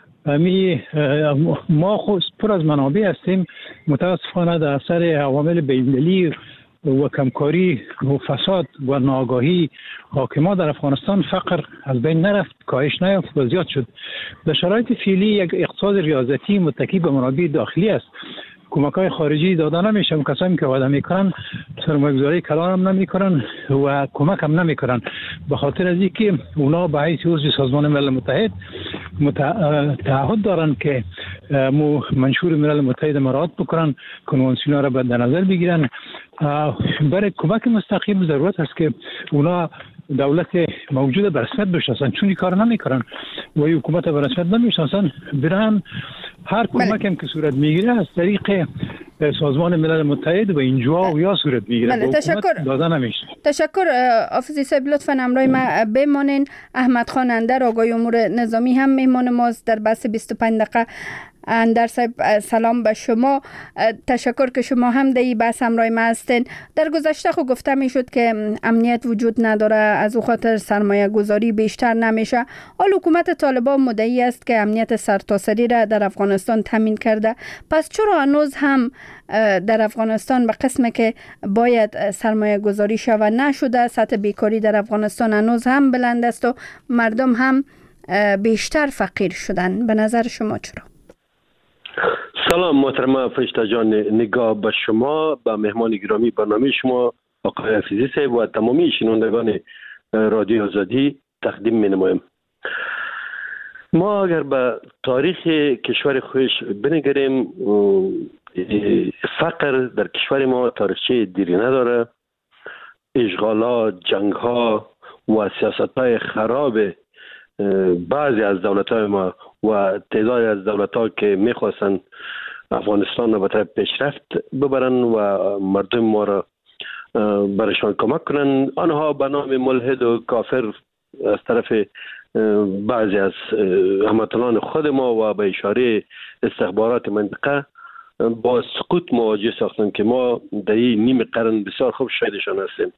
ما خود پر از منابع هستیم، متاسفانه در اثر عوامل بین‌المللی و کمکاری و فساد و ناآگاهی حاکمان در افغانستان فقر از بین نرفت، کاهش نیافت و زیاد شد. در شرایط فعلی یک اقتصاد ریاضتی متکی به منابع داخلی است. کمک‌های خارجی داده نمیشه، کسایی که وعده میکنن سرمایه‌گذاری کلان هم نمیکنن و کمک هم نمیکنن، به خاطر از اینکه اونا به حیث عضو سازمان ملل متحد تعهد دارن که منشور ملل متحد مراعات بکنن، کنوانسیون را در نظر بگیرن. برای کمک مستقیم ضرورت است که اونا دولت موجود برسمت بشناسن، چون این کار نمیکنن و حکومت برسمت نمیشناسن، برن هر کمک هم که صورت میگیره از طریق سازمان ملل متحد و اینجا و یا صورت میگیره. بله، تشکر آفیزی صاحب، لطفا همراه ما بمانین. احمد خان اندر، آقای امور نظامی هم میهمان ماست در بحث 25 دقیقه. اندر صاحب سلام به شما. تشکر که شما هم در این بحث همراه ما هستین. در گذشته خود گفته می شد که امنیت وجود نداره، از او خاطر سرمایه گذاری بیشتر نمیشه. حال حکومت طالبان مدعی است که امنیت سرتاسری را در افغانستان تامین کرده. پس چرا هنوز هم در افغانستان به قسمی که باید سرمایه گذاری شود نشده؟ سطح بیکاری در افغانستان هنوز هم بلند است و مردم هم بیشتر فقیر شدن. به نظر شما چرا؟ سلام محترمه فرشته جان، نگاه به شما، به مهمان گرامی برنامه شما آقای حفیظی صاحب و تمامی شنوندگان رادیو آزادی تقدیم می نمایم. ما اگر به تاریخ کشور خویش بنگریم، فقر در کشور ما تاریخچه دیری نداره. اشغالات، جنگ‌ها و سیاست‌های خراب بعضی از دولت‌های ما و تعدادی از دولت‌ها که می‌خواستن افغانستان رو به طرف پیشرفت ببرن و مردم ما را برشان کمک کنن، آنها به نام ملحد و کافر از طرف بعضی از هموطنان خود ما و به اشاره استخبارات منطقه با سقوط مواجه ساختن که ما در این نیم قرن بسیار خوب شاهدشان هستیم.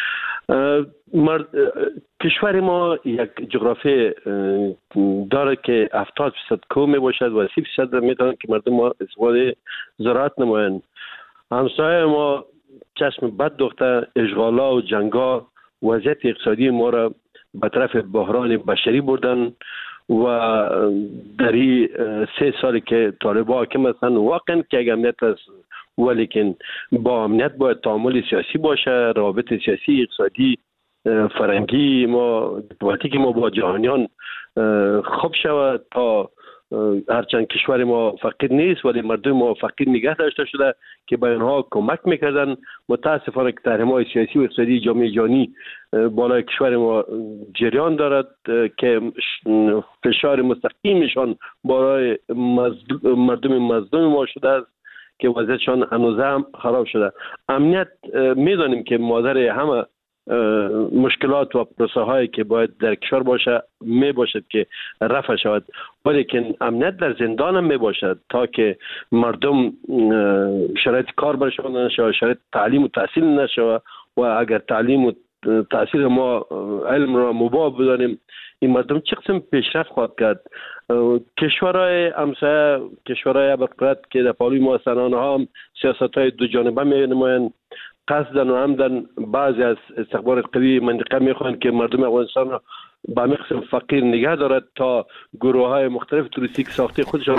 کشور ما یک جغرافی داره که 70% کوه می باشد و 30% میتونن که مردم ما استفاده زراعت نمایند. همسایه ما چشم بد دوخته، اشغالا و جنگا وضعیت اقتصادی ما را به طرف بحران بشری بردن و در این 3 سالی که طالبان حاکم هستند واقعا که اگر امنیت است، ولیکن با امنیت باید تعامل سیاسی باشه، روابط سیاسی، اقتصادی، فرهنگی ما، دیپلماتیک ما با جهانیان خوب شود تا هرچند کشور ما فقیر نیست ولی مردم ما فقیر نگه داشته شده که به آنها کمک میکردن. متاسفانه که تحریم‌های سیاسی و اقتصادی جامعه جهانی بالای کشور ما جریان دارد که فشار مستقیمشان بالای مردم مظلوم ما شده است که وضعیتشان هنوز هم خراب شده. امنیت میدانیم که مادر همه مشکلات و پروسه هایی که باید در کشور باشه می باشد که رفع شود، ولیکن امنیت در زندان هم می باشد تا که مردم شرایط کار برشان نشود، شرایط تعلیم و تحصیل نشود و اگر تعلیم و تحصیل ما علم را مباح بدانیم این مردم چه قسم پیشرفت خواهد کرد. کشورهای همسایه، کشورهای برقرار که در پالوی ما هستند آنها هم سیاست‌های دو جانبه می نمایند. قصدن و عمدن بعضی از استخبارات قوی منطقه میخوان که مردم افغانستان را به مقصد فقیر نگه دارد تا گروه های مختلف توریستیک ساخته خودشان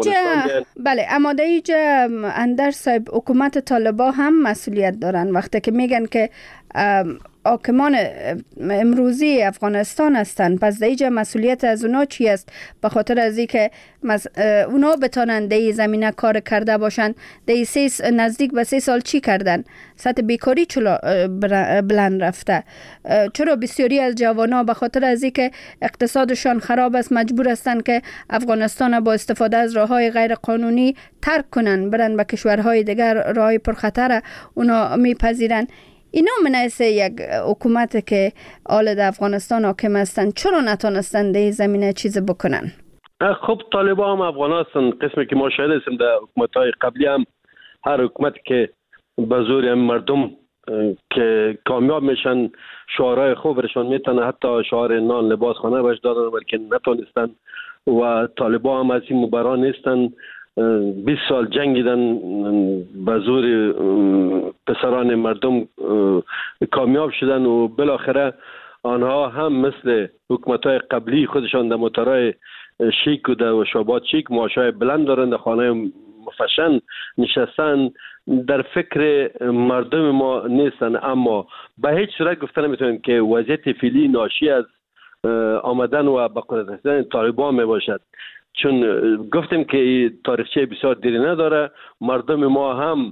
اما دیجا اندر صاحب حکومت طالبان هم مسئولیت دارن وقتی که میگن که حاکمان امروزی افغانستان هستند. پس دیجا مسئولیت از اونا چی است؟ به خاطر از اینکه اونا بتانن در زمینه کار کرده باشند. در نزدیک به 3 سال چی کردن؟ سطح بیکاری چرا بلند رفته؟ چرا بسیاری از جوانا به خاطر از اینکه اقتصادشان خراب است مجبور هستند که افغانستان با استفاده از راههای غیر قانونی ترک کنن، برن به کشورهای دیگر، راههای پرخطر اونا میپذیرن. اینا منعکس یک حکومت که آل در افغانستان حاکم هستند چرا نتونستن در زمینه چیز بکنن؟ خب طالبان هم افغان هستن، قسمی که ما شاهد هستیم در حکومت‌های قبلی هم هر حکومت که به زور مردم که کامیاب میشن شعارهای خوب برشان میتونه، حتی شعار نان لباس خانه برش دادن ولی نتونستن و طالبان هم از این مبرا نیستن. 20 سال جنگیدن به زور پسران مردم کامیاب شدن و بالاخره آنها هم مثل حکومت‌های قبلی خودشان در موتورهای شیک و در شعبات شیک معاشهای بلند دارند، در خانه مفشن نشستن، در فکر مردم ما نیستن. اما به هیچ صورت گفته نمیتونیم که وضعیت فعلی ناشی از آمدن و به قدرت رسیدن طالبان می باشد، چون گفتیم که تاریخچه بسیار دیری نداره. مردم ما هم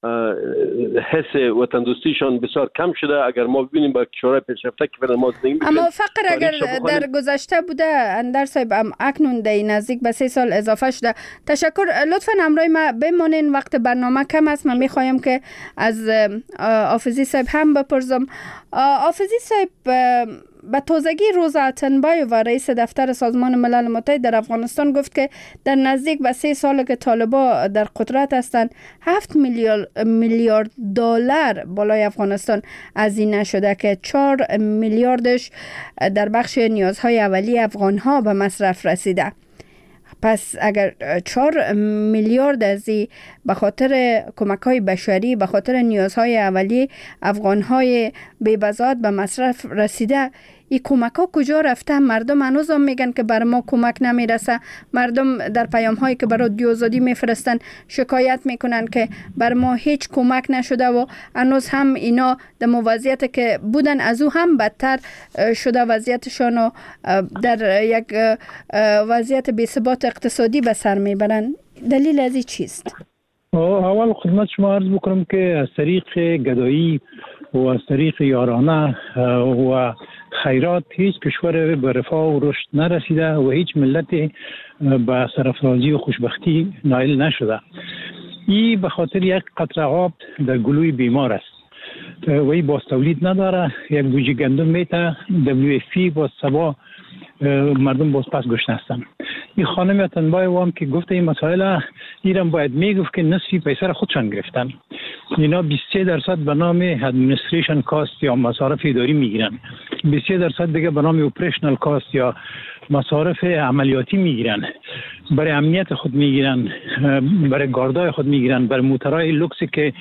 حس وطن دوستیشان بسیار کم شده. اگر ما ببینیم با کشورهای پیشرفته که فعلا ما زندگی می‌کنیم، اما فقر اگر در گذشته بوده اندر صاحب اکنون در نزدیک به 3 سال اضافه شده. تشکر. لطفا همراه ما بمانین، وقت برنامه کم است. من میخوایم که از حافظی صاحب هم بپرسم. حافظی صاحب به تازگی روزا اتنبایووا رئیس دفتر سازمان ملل متحد در افغانستان گفت که در نزدیک به 3 سال که طالبان در قدرت هستند 7 میلیارد دلار بالای افغانستان هزینه شده که 4 میلیاردش در بخش نیازهای اولیه افغانها به مصرف رسیده. پس اگر 4 میلیارد از این به خاطر کمک‌های بشری، به خاطر نیازهای اولیه افغان‌های بی‌بضاعت به مصرف رسیده، این کمک‌ها کجا رفته؟ مردم هنوز هم میگن که بر ما کمک نمیرسه. مردم در پیام‌هایی که برای رادیو آزادی میفرستن شکایت میکنن که بر ما هیچ کمک نشده و هنوز هم اینا در وضعیتی که بودن از او هم بدتر شده وضعیتشان و در یک وضعیت بی‌ثبات اقتصادی به سر میبرن. دلیل از این چیست؟ اول خدمت شما عرض بکنم که از طریق گدایی و از طریق یارانه و خیرات هیچ کشور به رفاه و رشد نرسیده و هیچ ملت به سرفرازی و خوشبختی نائل نشده. این به خاطر یک قطره آب در گلوی بیمار است و این باز تولید نداره. یک بوجه گندم میته WFP باز سبا مردم باز پس گشنه هستن. این خانم اتنبایووا هم که گفته این مسائل ایران باید میگفت که نصفی پیسر خودشان گرفتن. اینا 23% به نام ادمنستریشن کاست یا مصارف اداری میگیرن، 23% دیگه به نام اپریشنال کاست یا مصارف عملیاتی میگیرن، برای امنیت خود میگیرن، برای گاردای خود میگیرن، برای موترهای لوکسی که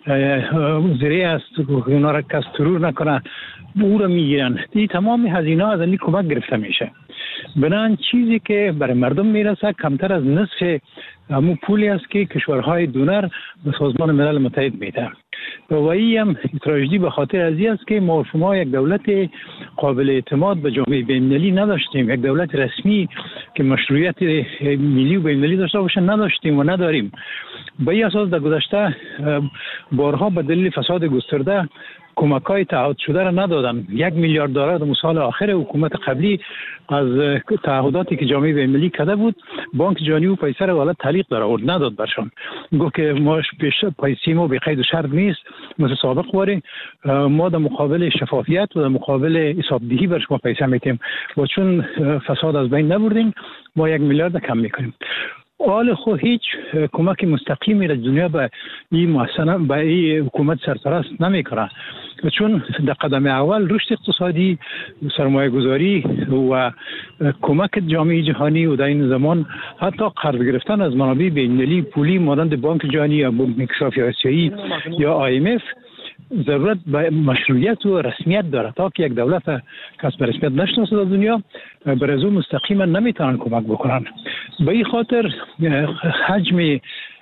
زیره است اونا را کس ترور نکنه او را میگیرن. این تمام هزینه از این کمک گرفته میشه. بنان چیزی که برای مردم میرسه کمتر از نصف همون پولی است که کشورهای دونر به سازمان ملل متحد میده. و این هم تراژدی به خاطر از این است که ما شما یک دولت قابل اعتماد به جامعه بین‌المللی نداشتیم، یک دولت رسمی که مشروعیت ملی و بین‌المللی داشته باشه نداشتیم و نداریم. به این اساس در گذشته بارها به دلیل فساد گسترده کمک‌های تعهد شده را ندادن. 1 میلیارد دلار در سال آخر حکومت قبلی از تعهداتی که جامعه بین‌المللی کرده بود بانک جهانی و پیسه را والا تعلیق داره و نداد برشان. گفت که ما پیش پیسه ما به قید و شرط نیست مثل سابق واره، ما در مقابل شفافیت و در مقابل حسابدهی بر شما پیسه میتیم و چون فساد از بین نبردیم ما 1 میلیارد کم میکنیم. حال خو هیچ کمک مستقیمی را دنیا به این محسنه به این حکومت سرپرست نمیکنه، چون در قدم اول رشد اقتصادی، سرمایه گذاری و کمک جامعه جهانی و در این زمان حتی قرض گرفتن از منابع بین‌المللی پولی مانند بانک جهانی یا بانک انکشافی آسیایی یا IMF ضرورت به مشروعیت و رسمیت داره. تا که یک دولت کس به رسمیت نشناسه در دنیا برای مستقیما نمیتونن کمک بکنن. به این خاطر حجم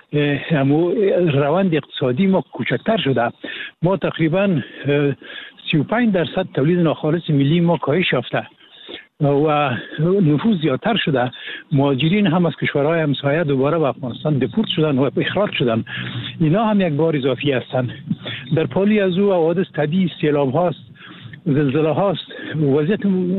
روند اقتصادی ما کوچکتر شده. ما تقریبا 35% تولید ناخالص ملی ما کاهش یافته و نفوذ زیادتر شده. مهاجرین هم از کشورهای همسایه دوباره به افغانستان دپورت شدن و اخراج شدن. اینا هم یک بار اضافی هستند. در پالی از او حوادث طبیعی، سیلاب هاست، زلزله هاست، وضعیت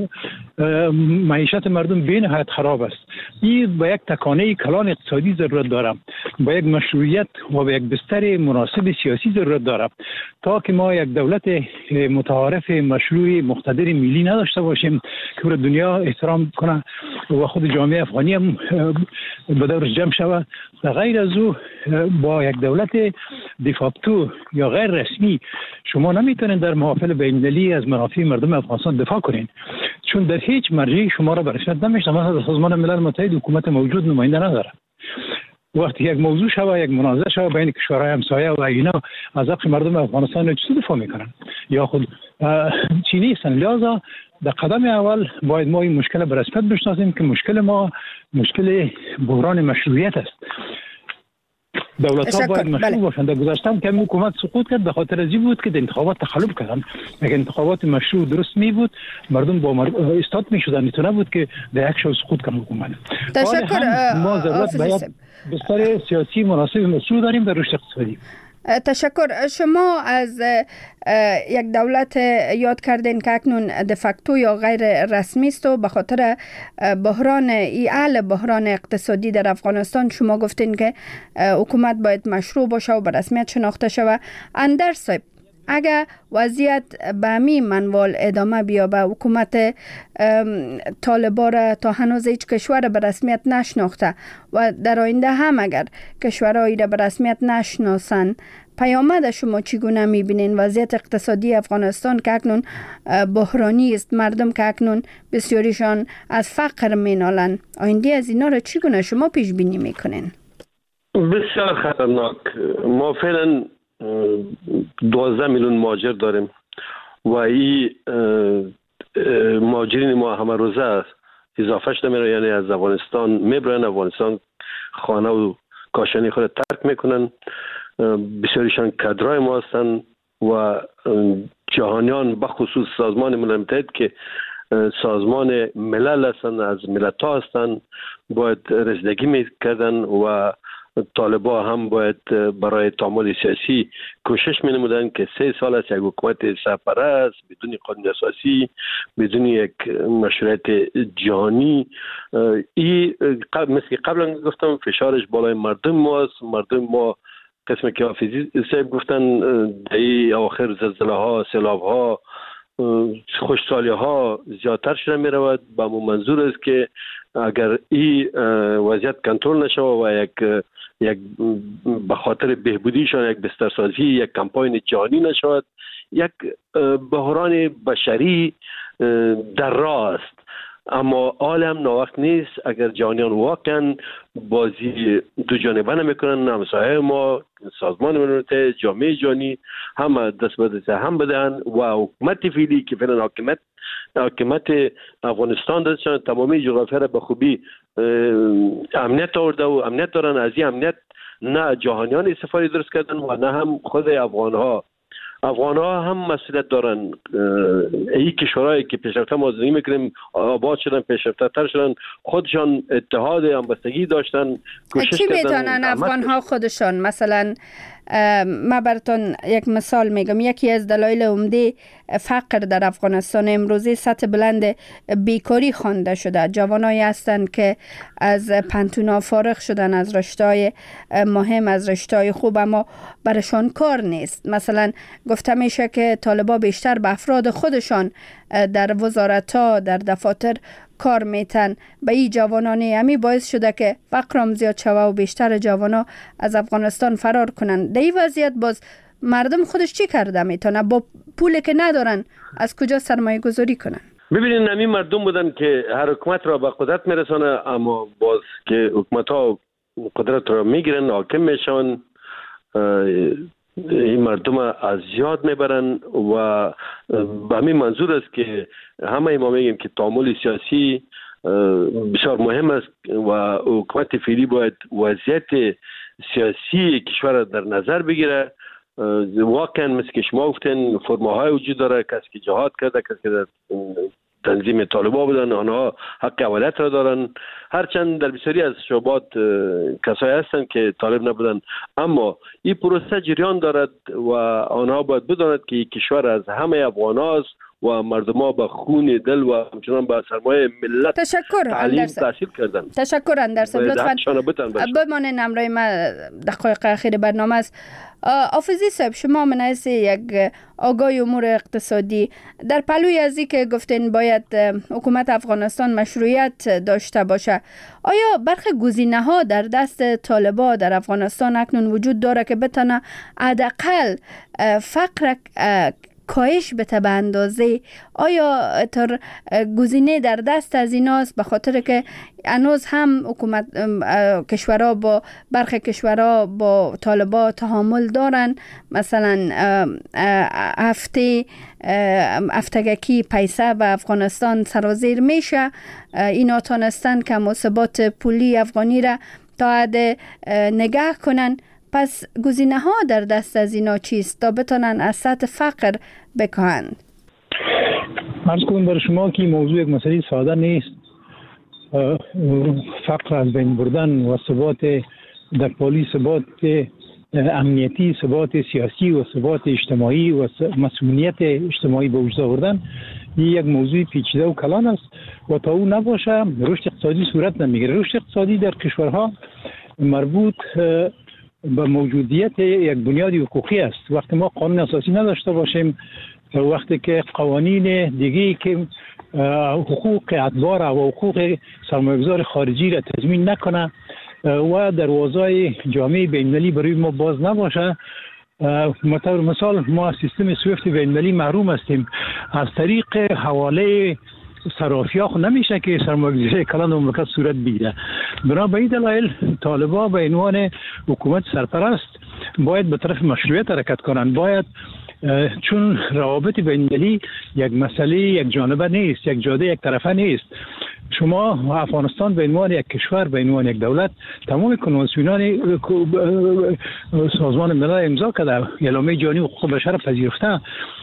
معیشت مردم به نهایت خراب است. این با یک تکانه کلان اقتصادی ضرورت داره، با یک مشروعیت و با یک بستر مناسب سیاسی ضرورت داره تا که ما یک دولت متعارف مشروع مقتدر ملی نداشته باشیم که بر دنیا احترام کنه و خود جامعه افغانی هم به دورش جمع شود. و غیر از او با یک دولت دیفاکتو یا غیر رسمی شما نمیتونید در محافل بین‌المللی از منافع مردم افغانستان دفاع کنین، چون در هیچ مرجعی شما را به رسمیت نمیشناسه. مثلا سازمان ملل متحد حکومت موجود نماینده نداره. وقتی یک موضوع شود، یک منازعه شود بین کشورهای همسایه و اینا، از حق مردم افغانستان چطور دفاع میکنن؟ یا خود چینی هستن. لذا در قدم اول باید ما این مشکل به رسمیت بشناسیم که مشکل ما مشکل بحران مشروعیت است. دولت‌ها باید مشروع باشند. در گذشته هم که حکومت سقوط کرد به خاطر از این بود که انتخابات تخلف کردن. اگر انتخابات مشروع درست می بود مردم با استاد می شدن. تو نبود که در یک شب سقوط کنه حکومت. تشکر. ما ضرورت باید بستر سیاسی مناسب مشروع داریم در رشد اقتصادی. تشکر. شما از یک دولت یاد کردین که اکنون دفاکتو یا غیر رسمی است و به خاطر بحران اقتصادی در افغانستان شما گفتین که حکومت باید مشروع باشه و به رسمیت شناخته شود. اندر صاحب، اگر وضعیت به همین منوال ادامه بیابه، حکومت طالبان را تا هنوز هیچ کشور به رسمیت نشناخته و در آینده هم اگر کشورهایی را به رسمیت نشناسن، پیامد شما چگونه میبینین؟ وضعیت اقتصادی افغانستان که اکنون بحرانی است، مردم که اکنون بسیاریشان از فقر مینالن، آینده از اینا را چگونه شما پیش بینی میکنین؟ بسیار خطرناک. ما فعلا 12 میلیون مهاجر داریم و این مهاجرین ما همه روزه اضافه شده میره، یعنی از افغانستان میبرن، افغانستان خانه و کاشانی خود ترک میکنن. بسیاریشان کادرای ما هستن و جهانیان بخصوص سازمان ملل متحد که سازمان ملل هستن، از ملت ها هستن، باید رسیدگی میکردن و طالبان هم باید برای تعامل سیاسی کوشش می که 3 سال است یک حکومت سرپرست بدون قانون اساسی، بدون یک مشروعیت جهانی، این مثل قبلا گفتم فشارش بالای مردم ماست. مردم ما قسمی که حافظی صاحب گفتن در آخر زلزله ها، سیلاب ها، خوشسالی ها زیادتر شده می رود. با مو منظور است که اگر این وضعیت کنترل نشود و یک به خاطر بهبودیشان یک بسترسازی، یک کمپاین جهانی نشود، یک بحران بشری در راه است. اما عالم ناوقت نیست. اگر جهانیان واقعا بازی دو جانبه نمیکنن، همسایه ما، سازمان ملل متحد، جامعه جهانی هم دست به دست هم بدن و حکومت فعلی که فعلا حکومت افغانستان دستشان تمامی جغرافیا را به خوبی امنیت آورده و امنیت دارن. از این امنیت نه جهانیان استفاده درست کردن و نه هم خود افغان ها هم مسئولیت دارن. این کشورهایی که پیشرفته ما زندگی میکنیم آباد شدن، پیشرفته تر شدن، خودشان اتحاد همبستگی داشتن، کوشش چی کردن. میتونن افغان ها خودشان؟ مثلا ما براتون یک مثال میگم. یکی از دلایل عمده فقر در افغانستان امروزی سطح بلند بیکاری خوانده شده. جوانایی هستند که از پنتونا فارغ شدن، از رشته‌های مهم، از رشته‌های خوب، اما برشان کار نیست. مثلا گفته میشه که طالبان بیشتر به افراد خودشان در وزارت‌ها، در دفاتر کار میتن. به این جوانانی همی باعث شده که فقر هم زیاد شوه و بیشتر جوانا از افغانستان فرار کنن. در این وضعیت باز مردم خودش چی کرده میتونه؟ با پولی که ندارن از کجا سرمایه گذاری کنن؟ ببینید همین مردم بودن که هر حکومت را به قدرت میرسانه، اما باز که حکومت ها قدرت را میگیرن، حاکم میشن، این مردم از یاد میبرن و به همین منظور است که همه ما میگیم که تعامل سیاسی بسیار مهم است و حکومت فعلی باید وضعیت سیاسی کشور در نظر بگیره. واقعا مثل که شما گفتین فرماهای وجود داره، کسی که جهاد کرده، کسی که در تنظیم طالبان بودن، آنها حق اولت را دارن. هرچند در بسیاری از شعبات کسایی هستند که طالب نبودن، اما این پروسه جریان دارد و آنها باید بداند که این کشور از همه افغان هاست و مردم ها به خون دل و همچنان به سرمایه ملت تعلیم تحصیل کردن. تشکر اندرسب. لطفاً بمانین همراه ما. دقایق اخیر برنامه است. حافظی صاحب، شما من حیث یک آگاه امور اقتصادی در پلوی از این که گفتین باید حکومت افغانستان مشروعیت داشته باشه، آیا برخی گزینه‌ها در دست طالبان در افغانستان اکنون وجود داره که بتونه حداقل فقر کاهش بده به اندازه؟ آیا تر گزینه در دست از ایناست؟ به خاطر که هنوز هم حکومت کشورها با برخی کشورها با طالبان تعامل دارن. مثلا هفتگکی پیسه به افغانستان سرازیر میشه. اینا تانستن که ثبات پولی افغانی را تا حد نگه کنن. پس گزینه ها در دست از اینا چیست تا بتونن از سطح فقر بکاهند؟ عرض کنم بر شما که موضوع یک مسئله ساده نیست. فقر از بین بردن و ثبات در پالی، ثبات امنیتی، ثبات سیاسی و ثبات اجتماعی و مسئولیت اجتماعی به وجود آوردن یک موضوع پیچیده و کلان است و تا او نباشه رشد اقتصادی صورت نمیگیره. رشد اقتصادی در کشورها مربوط به موجودیت یک بنیاد حقوقی است. وقتی ما قانون اساسی نداشته باشیم، وقتی که قوانین دیگه که حقوق ادوار و حقوق سرمایه‌گذار خارجی را تضمین نکنه و دروازه جامعه بین‌المللی برای ما باز نباشه، مثال ما از سیستم سویفت بین‌المللی محروم هستیم. از طریق حواله صرافی‌ها نمیشه که سرمایه‌گذاری کلان مملکت صورت بگیره. بنابراین دلایل طالبان به عنوان حکومت سرپرست باید به طرف مشروعیت حرکت کنند. باید چون روابط بین‌المللی یک مسئله یک جانبه نیست، یک جاده یک طرفه نیست. شما افغانستان به عنوان یک کشور، به عنوان یک دولت تمام کنوانسیون‌های سازمان ملل امضا کرده، اعلامیه جهانی حقوق بشر پذیرفته،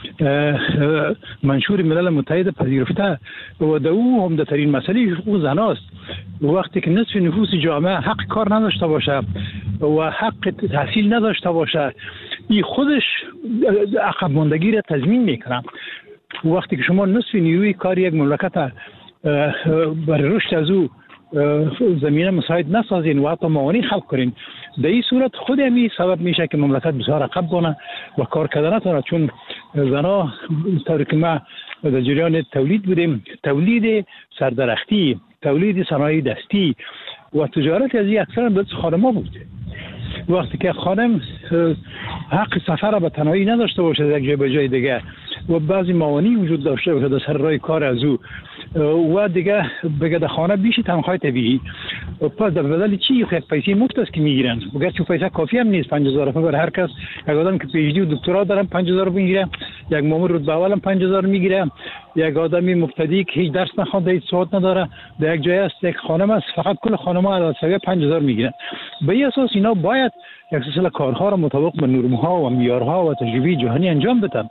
منشور ملل متحد پذیرفته و در او عمده‌ترین مسئله حقوق زن است. وقتی که نصف نفوس جامعه حق کار نداشته باشه و حق تحصیل نداشته باشه، این خودش عقب ماندگی را تضمین میکنه. وقتی که شما نصف نیروی کار یک مملکت برای رشد از او زمینه مساعد نسازین و حتی موانع خلق کنین، در این صورت خود همی سبب میشه که مملکت بسیار عقب کنه و کار کردن نتونه. چون زنها طوری که ما در جریان تولید بودیم، تولید سردرختی، تولید صنایع دستی و تجارت از این اکثر به خانم‌ها بود. وقتی که خانم حق سفر به تنهایی نداشته باشه از یک جای به جای دیگه و بعضی موانع وجود داشته باشه در سر راه کار از او و دیگه بگه در خانه بیشی تنخواه طبیعی، پس در بدل چی یک پیسه مفت است که میگیرن. گرچه پیسه کافی هم نیست، 5000 برای هر کس. یک آدم که پی اچ دی و دکترا دارن 5000 میگیره، یک مامور رتبه اول هم 5000 میگیره، یک آدمی مبتدی که هیچ درس نخوانده، هیچ سواد نداره، در یک جای است یک خانم است، فقط کل خانم‌ها از سویه 5000 میگیرن. به این اساس اینا باید یک سلسله کارها را مطابق به نرم‌ها و معیارها و تجربه جهانی انجام بدن.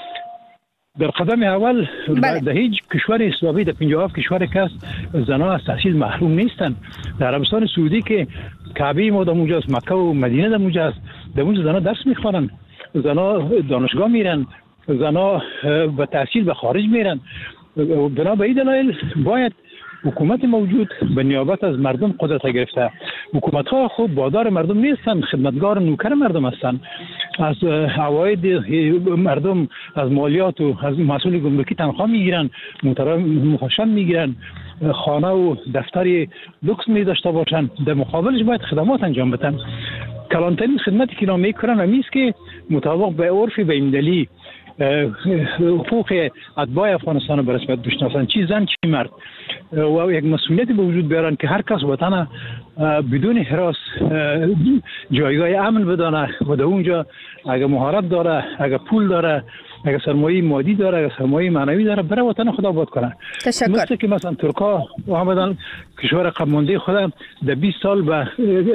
در قدم اول در هیچ کشور اسلامی در 57 کشور که است زنها از تحصیل محروم نیستند. در عربستان سعودی که کعبه ما در اونجا است، مکه و مدینه در اونجا است، در اونجا زنها درس میخوانند، زنها دانشگاه میرن، زنها به تحصیل به خارج میرن. بنا به این دلایل باید حکومت موجود به نیابت از مردم قدرت گرفته. حکومت ها خوب بادار مردم نیستن، خدمتگار نوکر مردم هستند. از عواید مردم، از مالیات و از مسئول گمرکی تنخواه میگیرن، موترها مخشن میگیرن، خانه و دفتر لوکس می داشته باشن، در مقابلش باید خدمات انجام بدن. کلانترین خدمتی که اینا میکنن همیست که مطابق به عرف بین‌المللی حقوق اتباع افغانستان به رسمیت بشناسن، چی زن چی مرد، و یک مسئولیت به وجود بیارن که هر کس وطن بدون هراس جایگاه امن بدانه و در اونجا اگر مهارت داره، اگر پول داره، اگر سرمایه مادی داره، اگر سرمایه معنوی داره، برای وطن خود آباد کنه. مثل که مثلا ترکا آمدن کشور عقب مانده خود در 20 سال به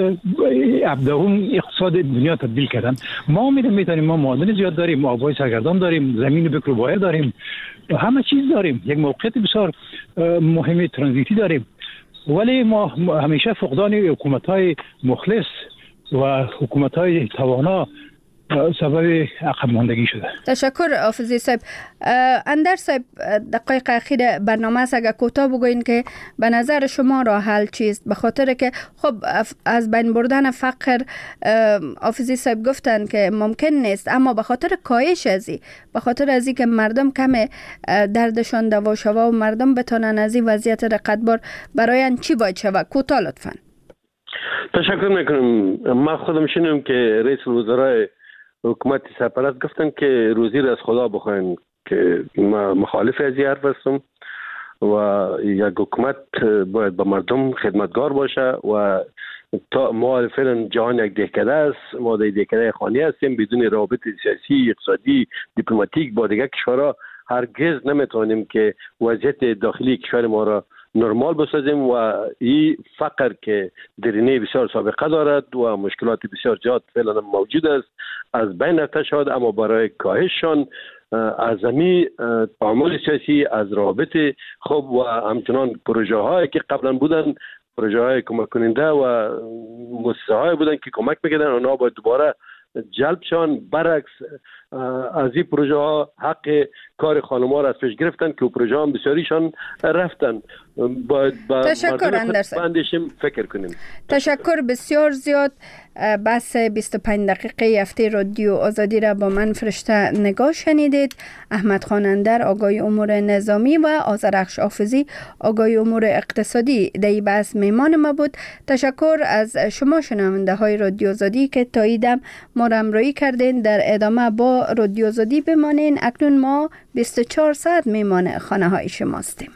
17 اقتصاد دنیا تبدیل کردن. ما میتونیم، ما معادن زیاد داریم، آبهای سرگردان داریم، زمین بکر و بایر داریم، همه چیز داریم، یک موقعیت بسیار مهم ترانزیتی داریم، ولی ما همیشه فقدان حکومت‌های مخلص و حکومت‌های توانا سبب عقب ماندگی شده. تشکر حافظی صاحب. اندر صاحب، دقایق اخیر برنامه است، اگر کوتاه بگوین که به نظر شما راه حل چیست؟ به خاطر که خب از بین بردن فقر حافظی صاحب گفتن که ممکن نیست، اما به خاطر کاهش ازی، به خاطر ازی که مردم کم دردشان دوا شوه و مردم بتونن از این وضعیت رقتبار برایان چی باید شوه؟ کوتاه لطفا. تشکر میکنم. ما خودم شنیدم که رئیس الوزراء حکومت سرپرست گفتن که روزی را از خدا بخواین، که ما مخالف از این حرف هستم و یک حکومت باید به مردم خدمتگار باشه و تا ما فعلا جهان یک دهکده است، ما در دهکده خانی هستیم، بدون روابط سیاسی، اقتصادی، دیپلماتیک با دیگر کشورها هرگز نمیتونیم که وضعیت داخلی کشور ما را نرمال بسازیم و این فقر که درینه بسیار سابقه دارد و مشکلات بسیار زیاد فعلا موجود است از بین رفته شد، اما برای کاهششان از همین تعامل سیاسی، از روابط خوب و همچنان پروژه هایی که قبلا بودن، پروژه های کمک کننده و مؤسسه های بودن که کمک میکردن، اونا باید دوباره جلب شان. برعکس از این پروژه ها حق کار خانم‌ها را از پیش گرفتن که پروژه ها بسیاریشان رفتن. باید با تشکر اندرسن. بندشیم فکر کنیم. تشکر بسیار زیاد. بحث 25 دقیقه هفته رادیو آزادی را با من فرشته نگاه شنیدید. احمد خانندر آگاهی امور نظامی و آذرخش حافظی آگاهی امور اقتصادی در این بحث میمان ما بود. تشکر از شما شنونده های رادیو آزادی که تا ایدم ما را همراهی کردین. در ادامه با رادیو آزادی بمانین. اکنون ما 24 ساعت میمان خانه های شماستیم.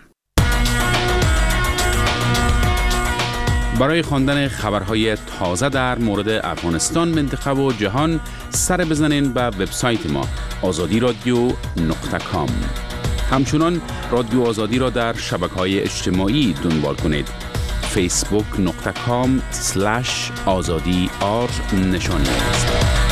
برای خواندن خبرهای تازه در مورد افغانستان، منطقه و جهان سر بزنین به وبسایت ما azadi.radio.com. همچنان رادیو آزادی را در شبکه‌های اجتماعی دنبال کنید. facebook.com/azadi نشانی است.